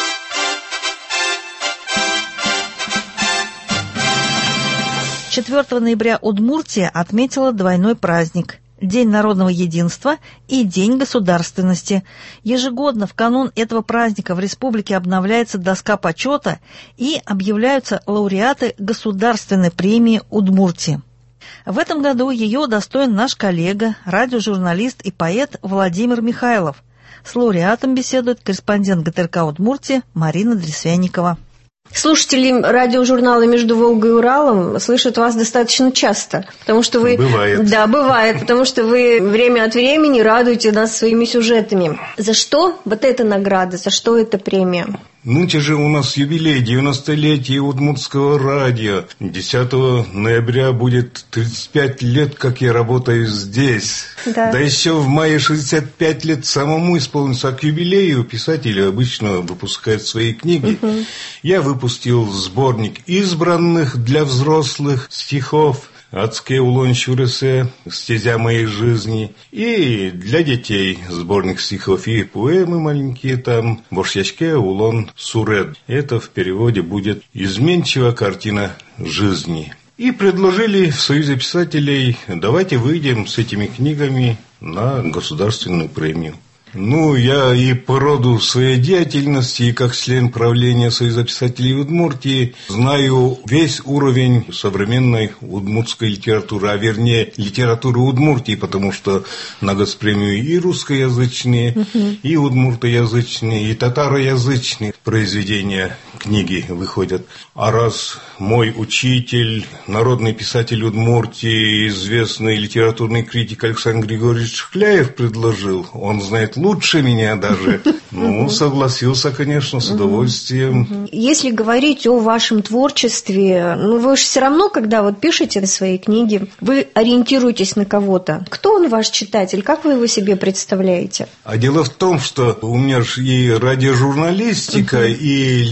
четвёртого ноября Удмуртия отметила двойной праздник – День народного единства и День государственности. Ежегодно в канун этого праздника в республике обновляется доска почета и объявляются лауреаты Государственной премии Удмуртии. В этом году ее удостоен наш коллега, радиожурналист и поэт Владимир Михайлов. С лауреатом беседует корреспондент ГТРК Удмуртии Марина Дресвяникова. Слушатели радиожурнала «Между Волгой и Уралом» слышат вас достаточно часто, потому что вы... Бывает. Да, бывает, потому что вы время от времени радуете нас своими сюжетами. За что вот эта награда, за что эта премия? Нынче же у нас юбилей, девяностолетие Удмуртского радио. десятого ноября будет тридцать пять лет, как я работаю здесь. Да, да еще в мае шестьдесят пять лет самому исполнится. А к юбилею писатели обычно выпускают свои книги. Угу. Я выпустил сборник избранных для взрослых стихов «Адские улон Чуресе», «Стезя моей жизни», и для детей сборник стихов и поэмы маленькие там «Борщачке улон Суред». Это в переводе будет «Изменчивая картина жизни». И предложили в Союзе писателей: давайте выйдем с этими книгами на государственную премию. Ну, я и по роду своей деятельности, и как член правления Союза писателей Удмуртии, знаю весь уровень современной удмуртской литературы, а вернее литературы Удмуртии, потому что на госпремию и русскоязычные, uh-huh. и удмуртоязычные, и татароязычные произведения, книги выходят. А раз мой учитель, народный писатель Удмуртии, известный литературный критик Александр Григорьевич Шкляев предложил, он знает лучше меня даже, ну, согласился, конечно, с удовольствием. Если говорить о вашем творчестве, ну, вы же все равно, когда вот пишете свои книги, вы ориентируетесь на кого-то. Кто он ваш читатель? Как вы его себе представляете? А дело в том, что у меня же и радиожурналистика, uh-huh. и литература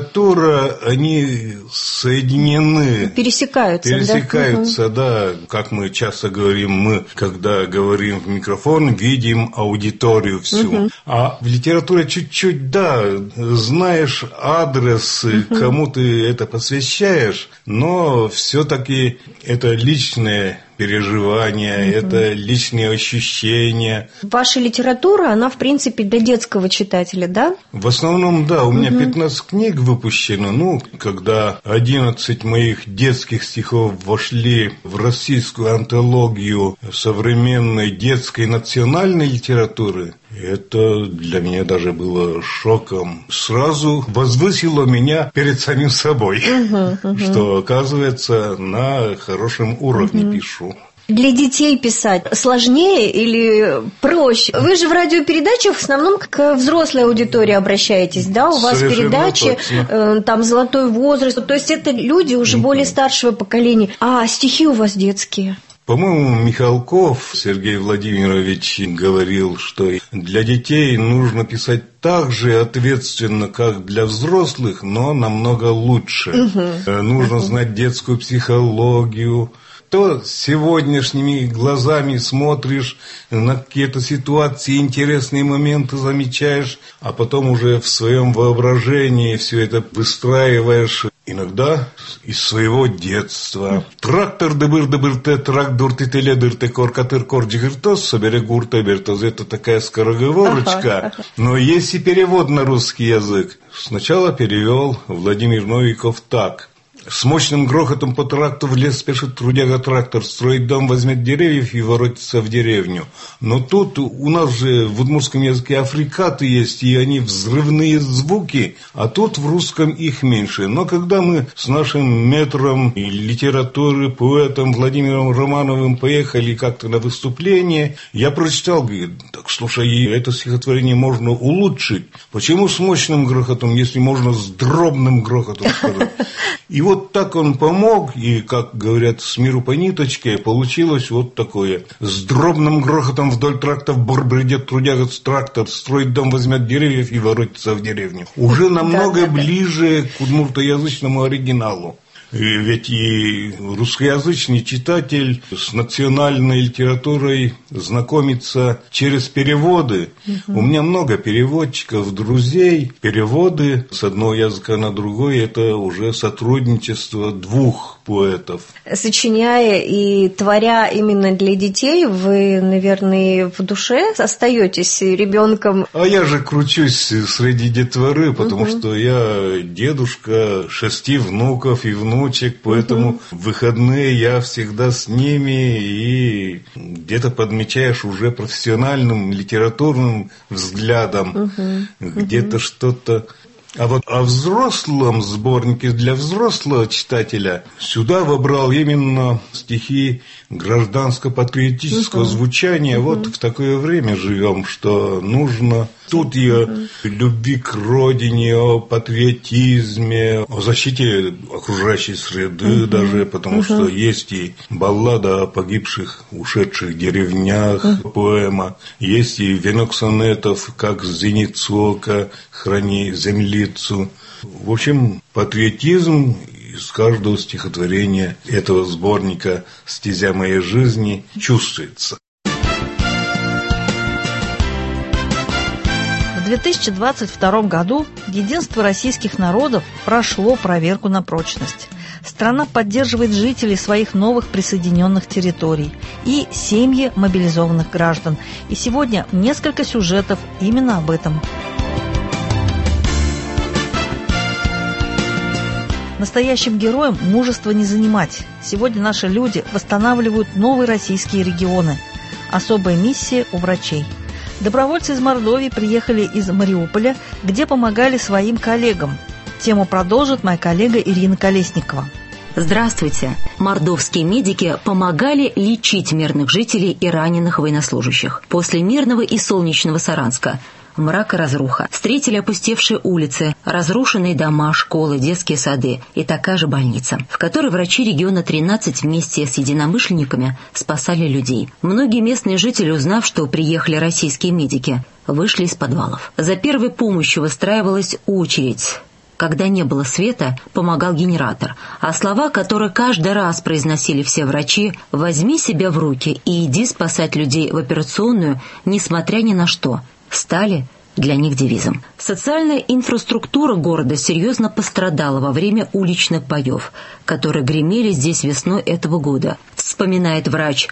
литература, они соединены. Пересекаются, Пересекаются, да? да. Как мы часто говорим, мы, когда говорим в микрофон, видим аудиторию всю. Угу. А в литературе чуть-чуть, да, знаешь адрес, угу. кому ты это посвящаешь, но все-таки это личное переживания, mm-hmm. это личные ощущения. Ваша литература, она, в принципе, для детского читателя, да? В основном, да. У mm-hmm. меня пятнадцать книг выпущено. Ну, когда одиннадцать моих детских стихов вошли в российскую антологию современной детской национальной литературы, это для меня даже было шоком. Сразу возвысило меня перед самим собой, uh-huh, uh-huh. что, оказывается, на хорошем уровне uh-huh. пишу. Для детей писать сложнее или проще? Вы же в радиопередачах в основном к взрослой аудитории обращаетесь, да? У вас Совершенно передачи, э, там «Золотой возраст», то есть это люди уже uh-huh. более старшего поколения, а стихи у вас детские. По-моему, Михалков Сергей Владимирович говорил, что для детей нужно писать так же ответственно, как для взрослых, но намного лучше. Угу. Нужно знать детскую психологию. То сегодняшними глазами смотришь на какие-то ситуации, интересные моменты замечаешь, а потом уже в своем воображении все это выстраиваешь. Иногда из своего детства. Трактор дебыр-дебыр-те, трактор ты-теле-дыр-те, кор-катыр-кор-джигыртос, собере-гурта-бертоз. Это такая скороговорочка. Но есть и перевод на русский язык. Сначала перевел Владимир Новиков так. С мощным грохотом по тракту в лес спешит трудяга-трактор, строить дом, возьмет деревьев и воротится в деревню. Но тут у нас же в удмуртском языке африкаты есть, и они взрывные звуки, а тут в русском их меньше. Но когда мы с нашим метром литературы, поэтом Владимиром Романовым поехали как-то на выступление, я прочитал, говорит, так слушай, это стихотворение можно улучшить. Почему с мощным грохотом, если можно с дробным грохотом сказать? И вот так он помог, и, как говорят, с миру по ниточке, получилось вот такое. С дробным грохотом вдоль трактов бор бредет трудяга с трактор, строит дом, возьмет деревьев и воротится в деревню. Уже намного да, да, ближе да. к удмуртоязычному оригиналу. И ведь и русскоязычный читатель с национальной литературой знакомится через переводы. Угу. У меня много переводчиков, друзей. Переводы с одного языка на другой – это уже сотрудничество двух поэтов. Сочиняя и творя именно для детей, вы, наверное, в душе остаетесь ребенком. А я же кручусь среди детворы, потому угу. что я дедушка шести внуков и внуков. Поэтому угу. в выходные я всегда с ними, и где-то подмечаешь уже профессиональным литературным взглядом, угу. где-то угу. что-то. А вот о взрослом сборнике для взрослого читателя сюда вобрал именно стихи гражданско-патриотического угу. звучания. Угу. Вот в такое время живем, что нужно тут и о любви к родине, о патриотизме, о защите окружающей среды угу. даже, потому угу. что есть и баллада о погибших, ушедших деревнях, угу. поэма, есть и венок сонетов, как «Зеницу ока, храни землицу». В общем, патриотизм из каждого стихотворения этого сборника «Стезя моей жизни» чувствуется. В две тысячи двадцать втором году единство российских народов прошло проверку на прочность. Страна поддерживает жителей своих новых присоединенных территорий и семьи мобилизованных граждан. И сегодня несколько сюжетов именно об этом. Настоящим героям мужество не занимать. Сегодня наши люди восстанавливают новые российские регионы. Особая миссия у врачей. Добровольцы из Мордовии приехали из Мариуполя, где помогали своим коллегам. Тему продолжит моя коллега Ирина Колесникова. Здравствуйте! Мордовские медики помогали лечить мирных жителей и раненых военнослужащих. После мирного и солнечного Саранска мрак и разруха. Встретили опустевшие улицы, разрушенные дома, школы, детские сады и такая же больница, в которой врачи региона тринадцать вместе с единомышленниками спасали людей. Многие местные жители, узнав, что приехали российские медики, вышли из подвалов. За первой помощью выстраивалась очередь. Когда не было света, помогал генератор. А слова, которые каждый раз произносили все врачи: «Возьми себя в руки и иди спасать людей в операционную, несмотря ни на что», стали для них девизом. Социальная инфраструктура города серьезно пострадала во время уличных боев, которые гремели здесь весной этого года, вспоминает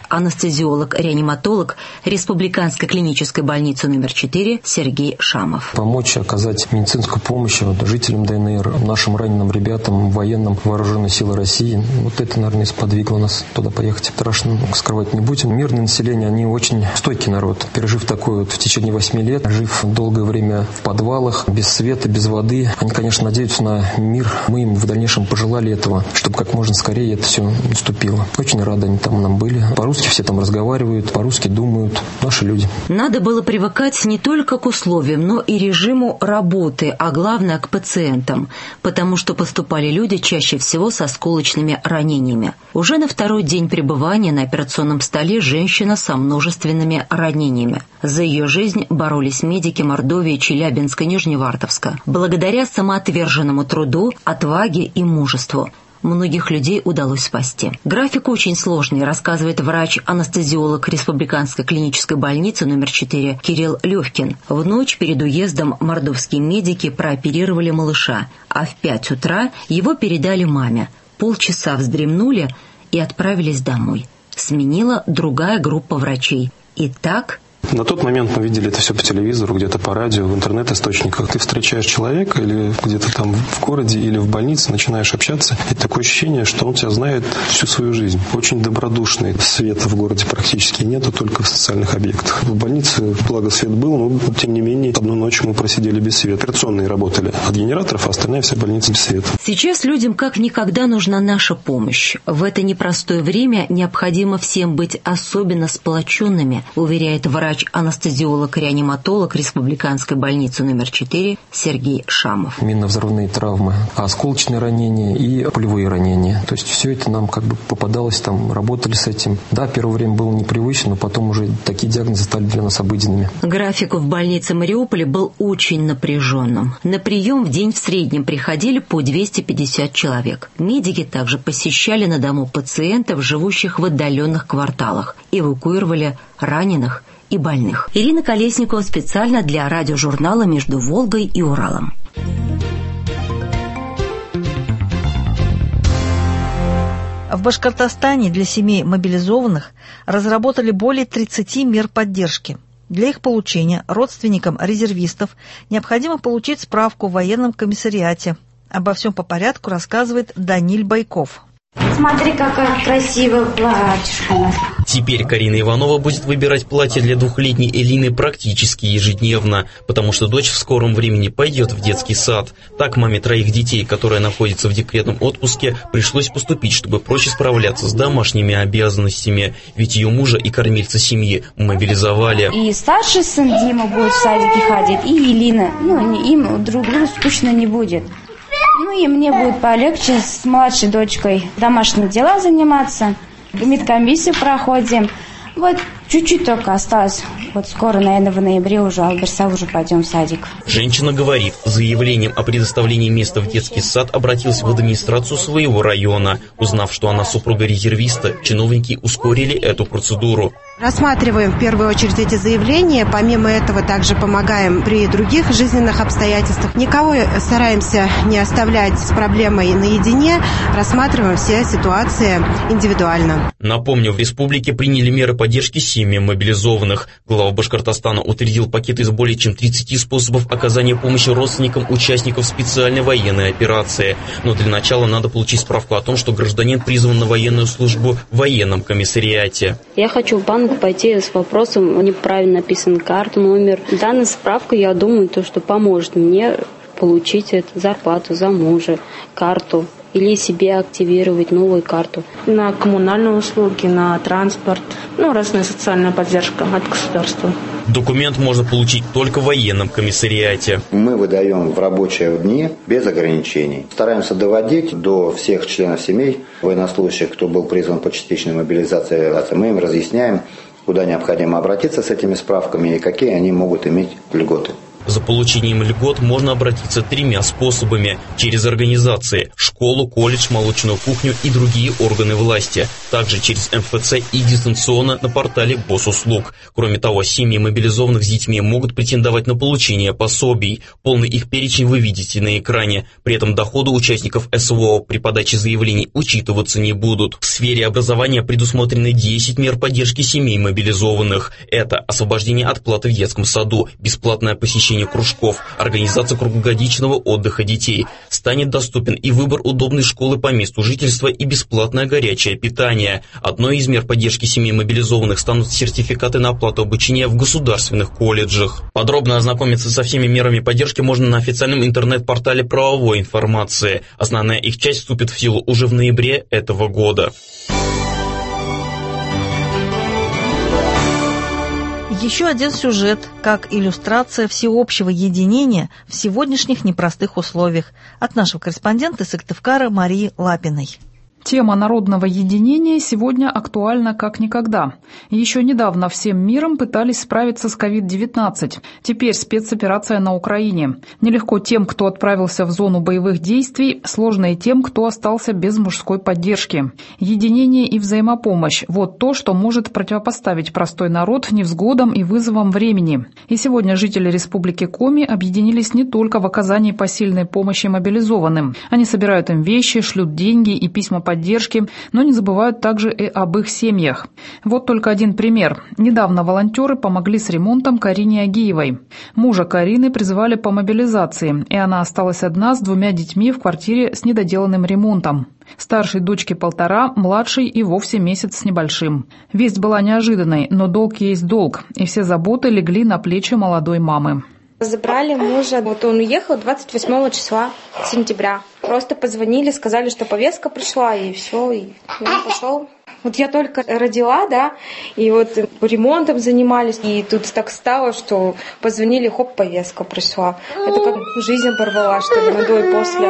врач-анестезиолог-реаниматолог Республиканской клинической больницы номер четыре Сергей Шамов. Помочь оказать медицинскую помощь вот, жителям ДНР, нашим раненым ребятам, военным вооруженной силы России. Вот это, наверное, сподвигло нас туда поехать. Страшно скрывать не будем. Мирное население, они очень стойкий народ. Пережив такое вот в течение восьми лет, жив долгое время в подвалах, без света, без воды, они, конечно, надеются на мир. Мы им в дальнейшем пожелали этого, чтобы как можно скорее это все наступило. Очень рады они там нам были. По-русски все там разговаривают, по-русски думают. Наши люди. Надо было привыкать не только к условиям, но и режиму работы, а главное к пациентам, потому что поступали люди чаще всего со осколочными ранениями. Уже на второй день пребывания на операционном столе женщина со множественными ранениями. За ее жизнь боролись медики Мордовии, Челябинска, Нижневартовска. Благодаря самоотверженному труду, отваге и мужеству многих людей удалось спасти. График очень сложный, рассказывает врач-анестезиолог Республиканской клинической больницы номер четыре Кирилл Левкин. В ночь перед уездом мордовские медики прооперировали малыша, а в пять утра его передали маме. Полчаса вздремнули и отправились домой. Сменила другая группа врачей. И так... На тот момент мы видели это все по телевизору, где-то по радио, в интернет-источниках. Ты встречаешь человека или где-то там в городе или в больнице, начинаешь общаться, и такое ощущение, что он тебя знает всю свою жизнь. Очень добродушный. Света в городе практически нету, только в социальных объектах. В больнице, благо, свет был, но тем не менее одну ночь мы просидели без света. Операционные работали от генераторов, а остальная вся больница без света. Сейчас людям как никогда нужна наша помощь. В это непростое время необходимо всем быть особенно сплоченными, уверяет врач анестезиолог-реаниматолог Республиканской больницы номер четыре Сергей Шамов. Минно-взрывные травмы, осколочные ранения и пулевые ранения. То есть все это нам как бы попадалось, там работали с этим. Да, первое время было непривычно, но потом уже такие диагнозы стали для нас обыденными. График в больнице Мариуполя был очень напряженным. На прием в день в среднем приходили по двести пятьдесят человек. Медики также посещали на дому пациентов, живущих в отдаленных кварталах, эвакуировали раненых и больных. Ирина Колесникова специально для радиожурнала «Между Волгой и Уралом». В Башкортостане для семей мобилизованных разработали более тридцати мер поддержки. Для их получения родственникам резервистов необходимо получить справку в военном комиссариате. Обо всем по порядку рассказывает Даниль Байков. Смотри, какая красивая платьишко. Теперь Карина Иванова будет выбирать платье для двухлетней Элины практически ежедневно, потому что дочь в скором времени пойдет в детский сад. Так маме троих детей, которая находится в декретном отпуске, пришлось поступить, чтобы проще справляться с домашними обязанностями, ведь ее мужа и кормильца семьи мобилизовали. И старший сын Дима будет в садике ходить, и Элина. Ну, им друг другу скучно не будет. Ну и мне будет полегче с младшей дочкой домашними дела заниматься. Медкомиссию проходим. Вот чуть-чуть только осталось. Вот скоро, наверное, в ноябре уже Алберса уже пойдем в садик. Женщина говорит, с заявлением о предоставлении места в детский сад обратилась в администрацию своего района. Узнав, что она супруга резервиста, чиновники ускорили эту процедуру. Рассматриваем в первую очередь эти заявления. Помимо этого также помогаем при других жизненных обстоятельствах. Никого стараемся не оставлять с проблемой наедине. Рассматриваем все ситуации индивидуально. Напомню, в республике приняли меры поддержки семьям мобилизованных. Глава Башкортостана утвердил пакет из более чем тридцати способов оказания помощи родственникам участников специальной военной операции. Но для начала надо получить справку о том, что гражданин призван на военную службу в военном комиссариате. Я хочу в банк пойти с вопросом, неправильно написан карту, номер. Данная справка, я думаю, то, что поможет мне получить эту зарплату за мужа, карту. Или себе активировать новую карту. На коммунальные услуги, на транспорт, ну, разная социальная поддержка от государства. Документ можно получить только в военном комиссариате. Мы выдаем в рабочие дни без ограничений. Стараемся доводить до всех членов семей военнослужащих, кто был призван по частичной мобилизации. Мы им разъясняем, куда необходимо обратиться с этими справками и какие они могут иметь льготы. За получением льгот можно обратиться тремя способами: через организации – школу, колледж, молочную кухню и другие органы власти, также через эм эф цэ и дистанционно на портале Госуслуг. Кроме того, семьи мобилизованных с детьми могут претендовать на получение пособий. Полный их перечень вы видите на экране. При этом доходы участников эс вэ о при подаче заявлений учитываться не будут. В сфере образования предусмотрены десять мер поддержки семей мобилизованных. Это освобождение от платы в детском саду, бесплатное посещение кружков, организация круглогодичного отдыха детей. Станет доступен и выбор удобной школы по месту жительства и бесплатное горячее питание. Одной из мер поддержки семей мобилизованных станут сертификаты на оплату обучения в государственных колледжах. Подробно ознакомиться со всеми мерами поддержки можно на официальном интернет-портале правовой информации. Основная их часть вступит в силу уже в ноябре этого года. Еще один сюжет, как иллюстрация всеобщего единения в сегодняшних непростых условиях. От нашего корреспондента из Сыктывкара Марии Лапиной. Тема народного единения сегодня актуальна как никогда. Еще недавно всем миром пытались справиться с ковид девятнадцать. Теперь спецоперация на Украине. Нелегко тем, кто отправился в зону боевых действий, сложно и тем, кто остался без мужской поддержки. Единение и взаимопомощь – вот то, что может противопоставить простой народ невзгодам и вызовам времени. И сегодня жители Республики Коми объединились не только в оказании посильной помощи мобилизованным. Они собирают им вещи, шлют деньги и письма поддержки. поддержки, но не забывают также и об их семьях. Вот только один пример. Недавно волонтеры помогли с ремонтом Карине Агиевой. Мужа Карины призывали по мобилизации, и она осталась одна с двумя детьми в квартире с недоделанным ремонтом. Старшей дочке полтора, младшей и вовсе месяц с небольшим. Весть была неожиданной, но долг есть долг, и все заботы легли на плечи молодой мамы. Забрали мужа, вот он уехал двадцать восьмого числа сентября. Просто позвонили, сказали, что повестка пришла, и все, и он пошел. Вот я только родила, да, и вот ремонтом занимались, и тут так стало, что позвонили, хоп, повестка пришла. Это как жизнь оборвала, что ли, на до и после.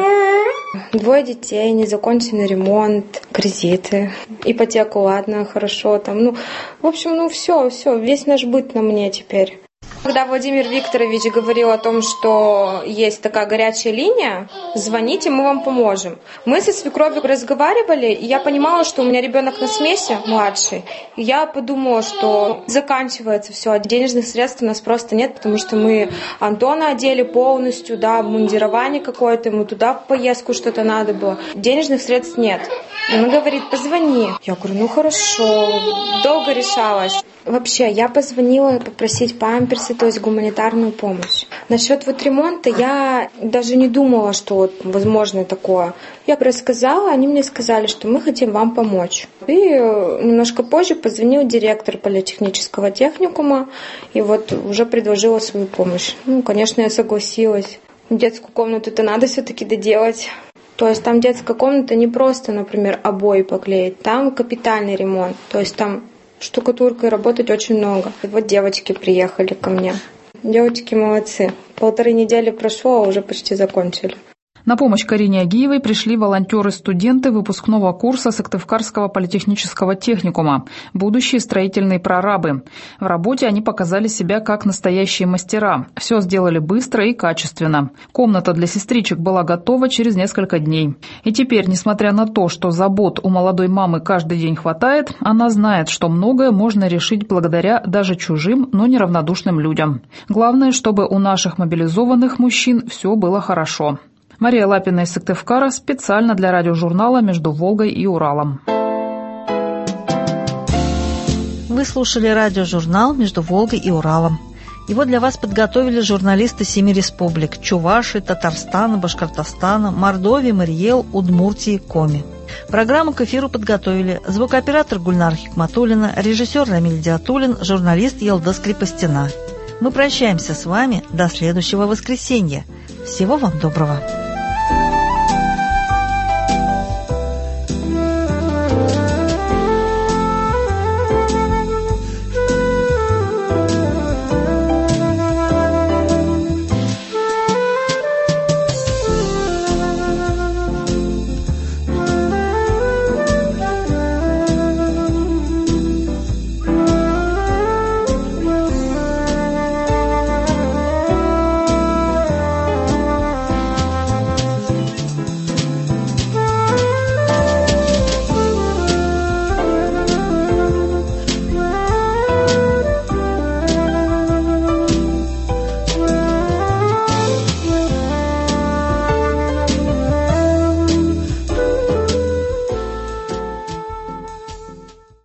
Двое детей, незаконченный ремонт, кредиты, ипотеку, ладно, хорошо, там, ну, в общем, ну, все, все, весь наш быт на мне теперь. Когда Владимир Викторович говорил о том, что есть такая горячая линия, звоните, мы вам поможем. Мы со свекровью разговаривали, и я понимала, что у меня ребенок на смеси, младший. И я подумала, что заканчивается все, денежных средств у нас просто нет, потому что мы Антона одели полностью, да, мундирование какое-то, ему туда в поездку что-то надо было. Денежных средств нет. И он говорит, позвони. Я говорю, ну хорошо, долго решалась. Вообще, я позвонила попросить памперсы, то есть гуманитарную помощь. Насчет вот ремонта я даже не думала, что вот возможно такое. Я рассказала, они мне сказали, что мы хотим вам помочь. И немножко позже позвонил директор политехнического техникума и вот уже предложила свою помощь. Ну, конечно, я согласилась. Детскую комнату-то надо все-таки доделать. То есть там детская комната не просто, например, обои поклеить, там капитальный ремонт. То есть там штукатуркой работать очень много. И вот девочки приехали ко мне. Девочки молодцы. Полторы недели прошло, а уже почти закончили. На помощь Карине Агиевой пришли волонтеры-студенты выпускного курса Сыктывкарского политехнического техникума, будущие строительные прорабы. В работе они показали себя как настоящие мастера. Все сделали быстро и качественно. Комната для сестричек была готова через несколько дней. И теперь, несмотря на то, что забот у молодой мамы каждый день хватает, она знает, что многое можно решить благодаря даже чужим, но неравнодушным людям. Главное, чтобы у наших мобилизованных мужчин все было хорошо. Мария Лапина из Сыктывкара специально для радиожурнала «Между Волгой и Уралом». Вы слушали радиожурнал «Между Волгой и Уралом». Его для вас подготовили журналисты семи республик – Чувашии, Татарстана, Башкортостана, Мордовии, Мариэл, Удмуртии, Коми. Программу к эфиру подготовили звукооператор Гульнар Хикматуллина, режиссер Рамиль Диатуллин, журналист Елдос Крепостина. Мы прощаемся с вами до следующего воскресенья. Всего вам доброго.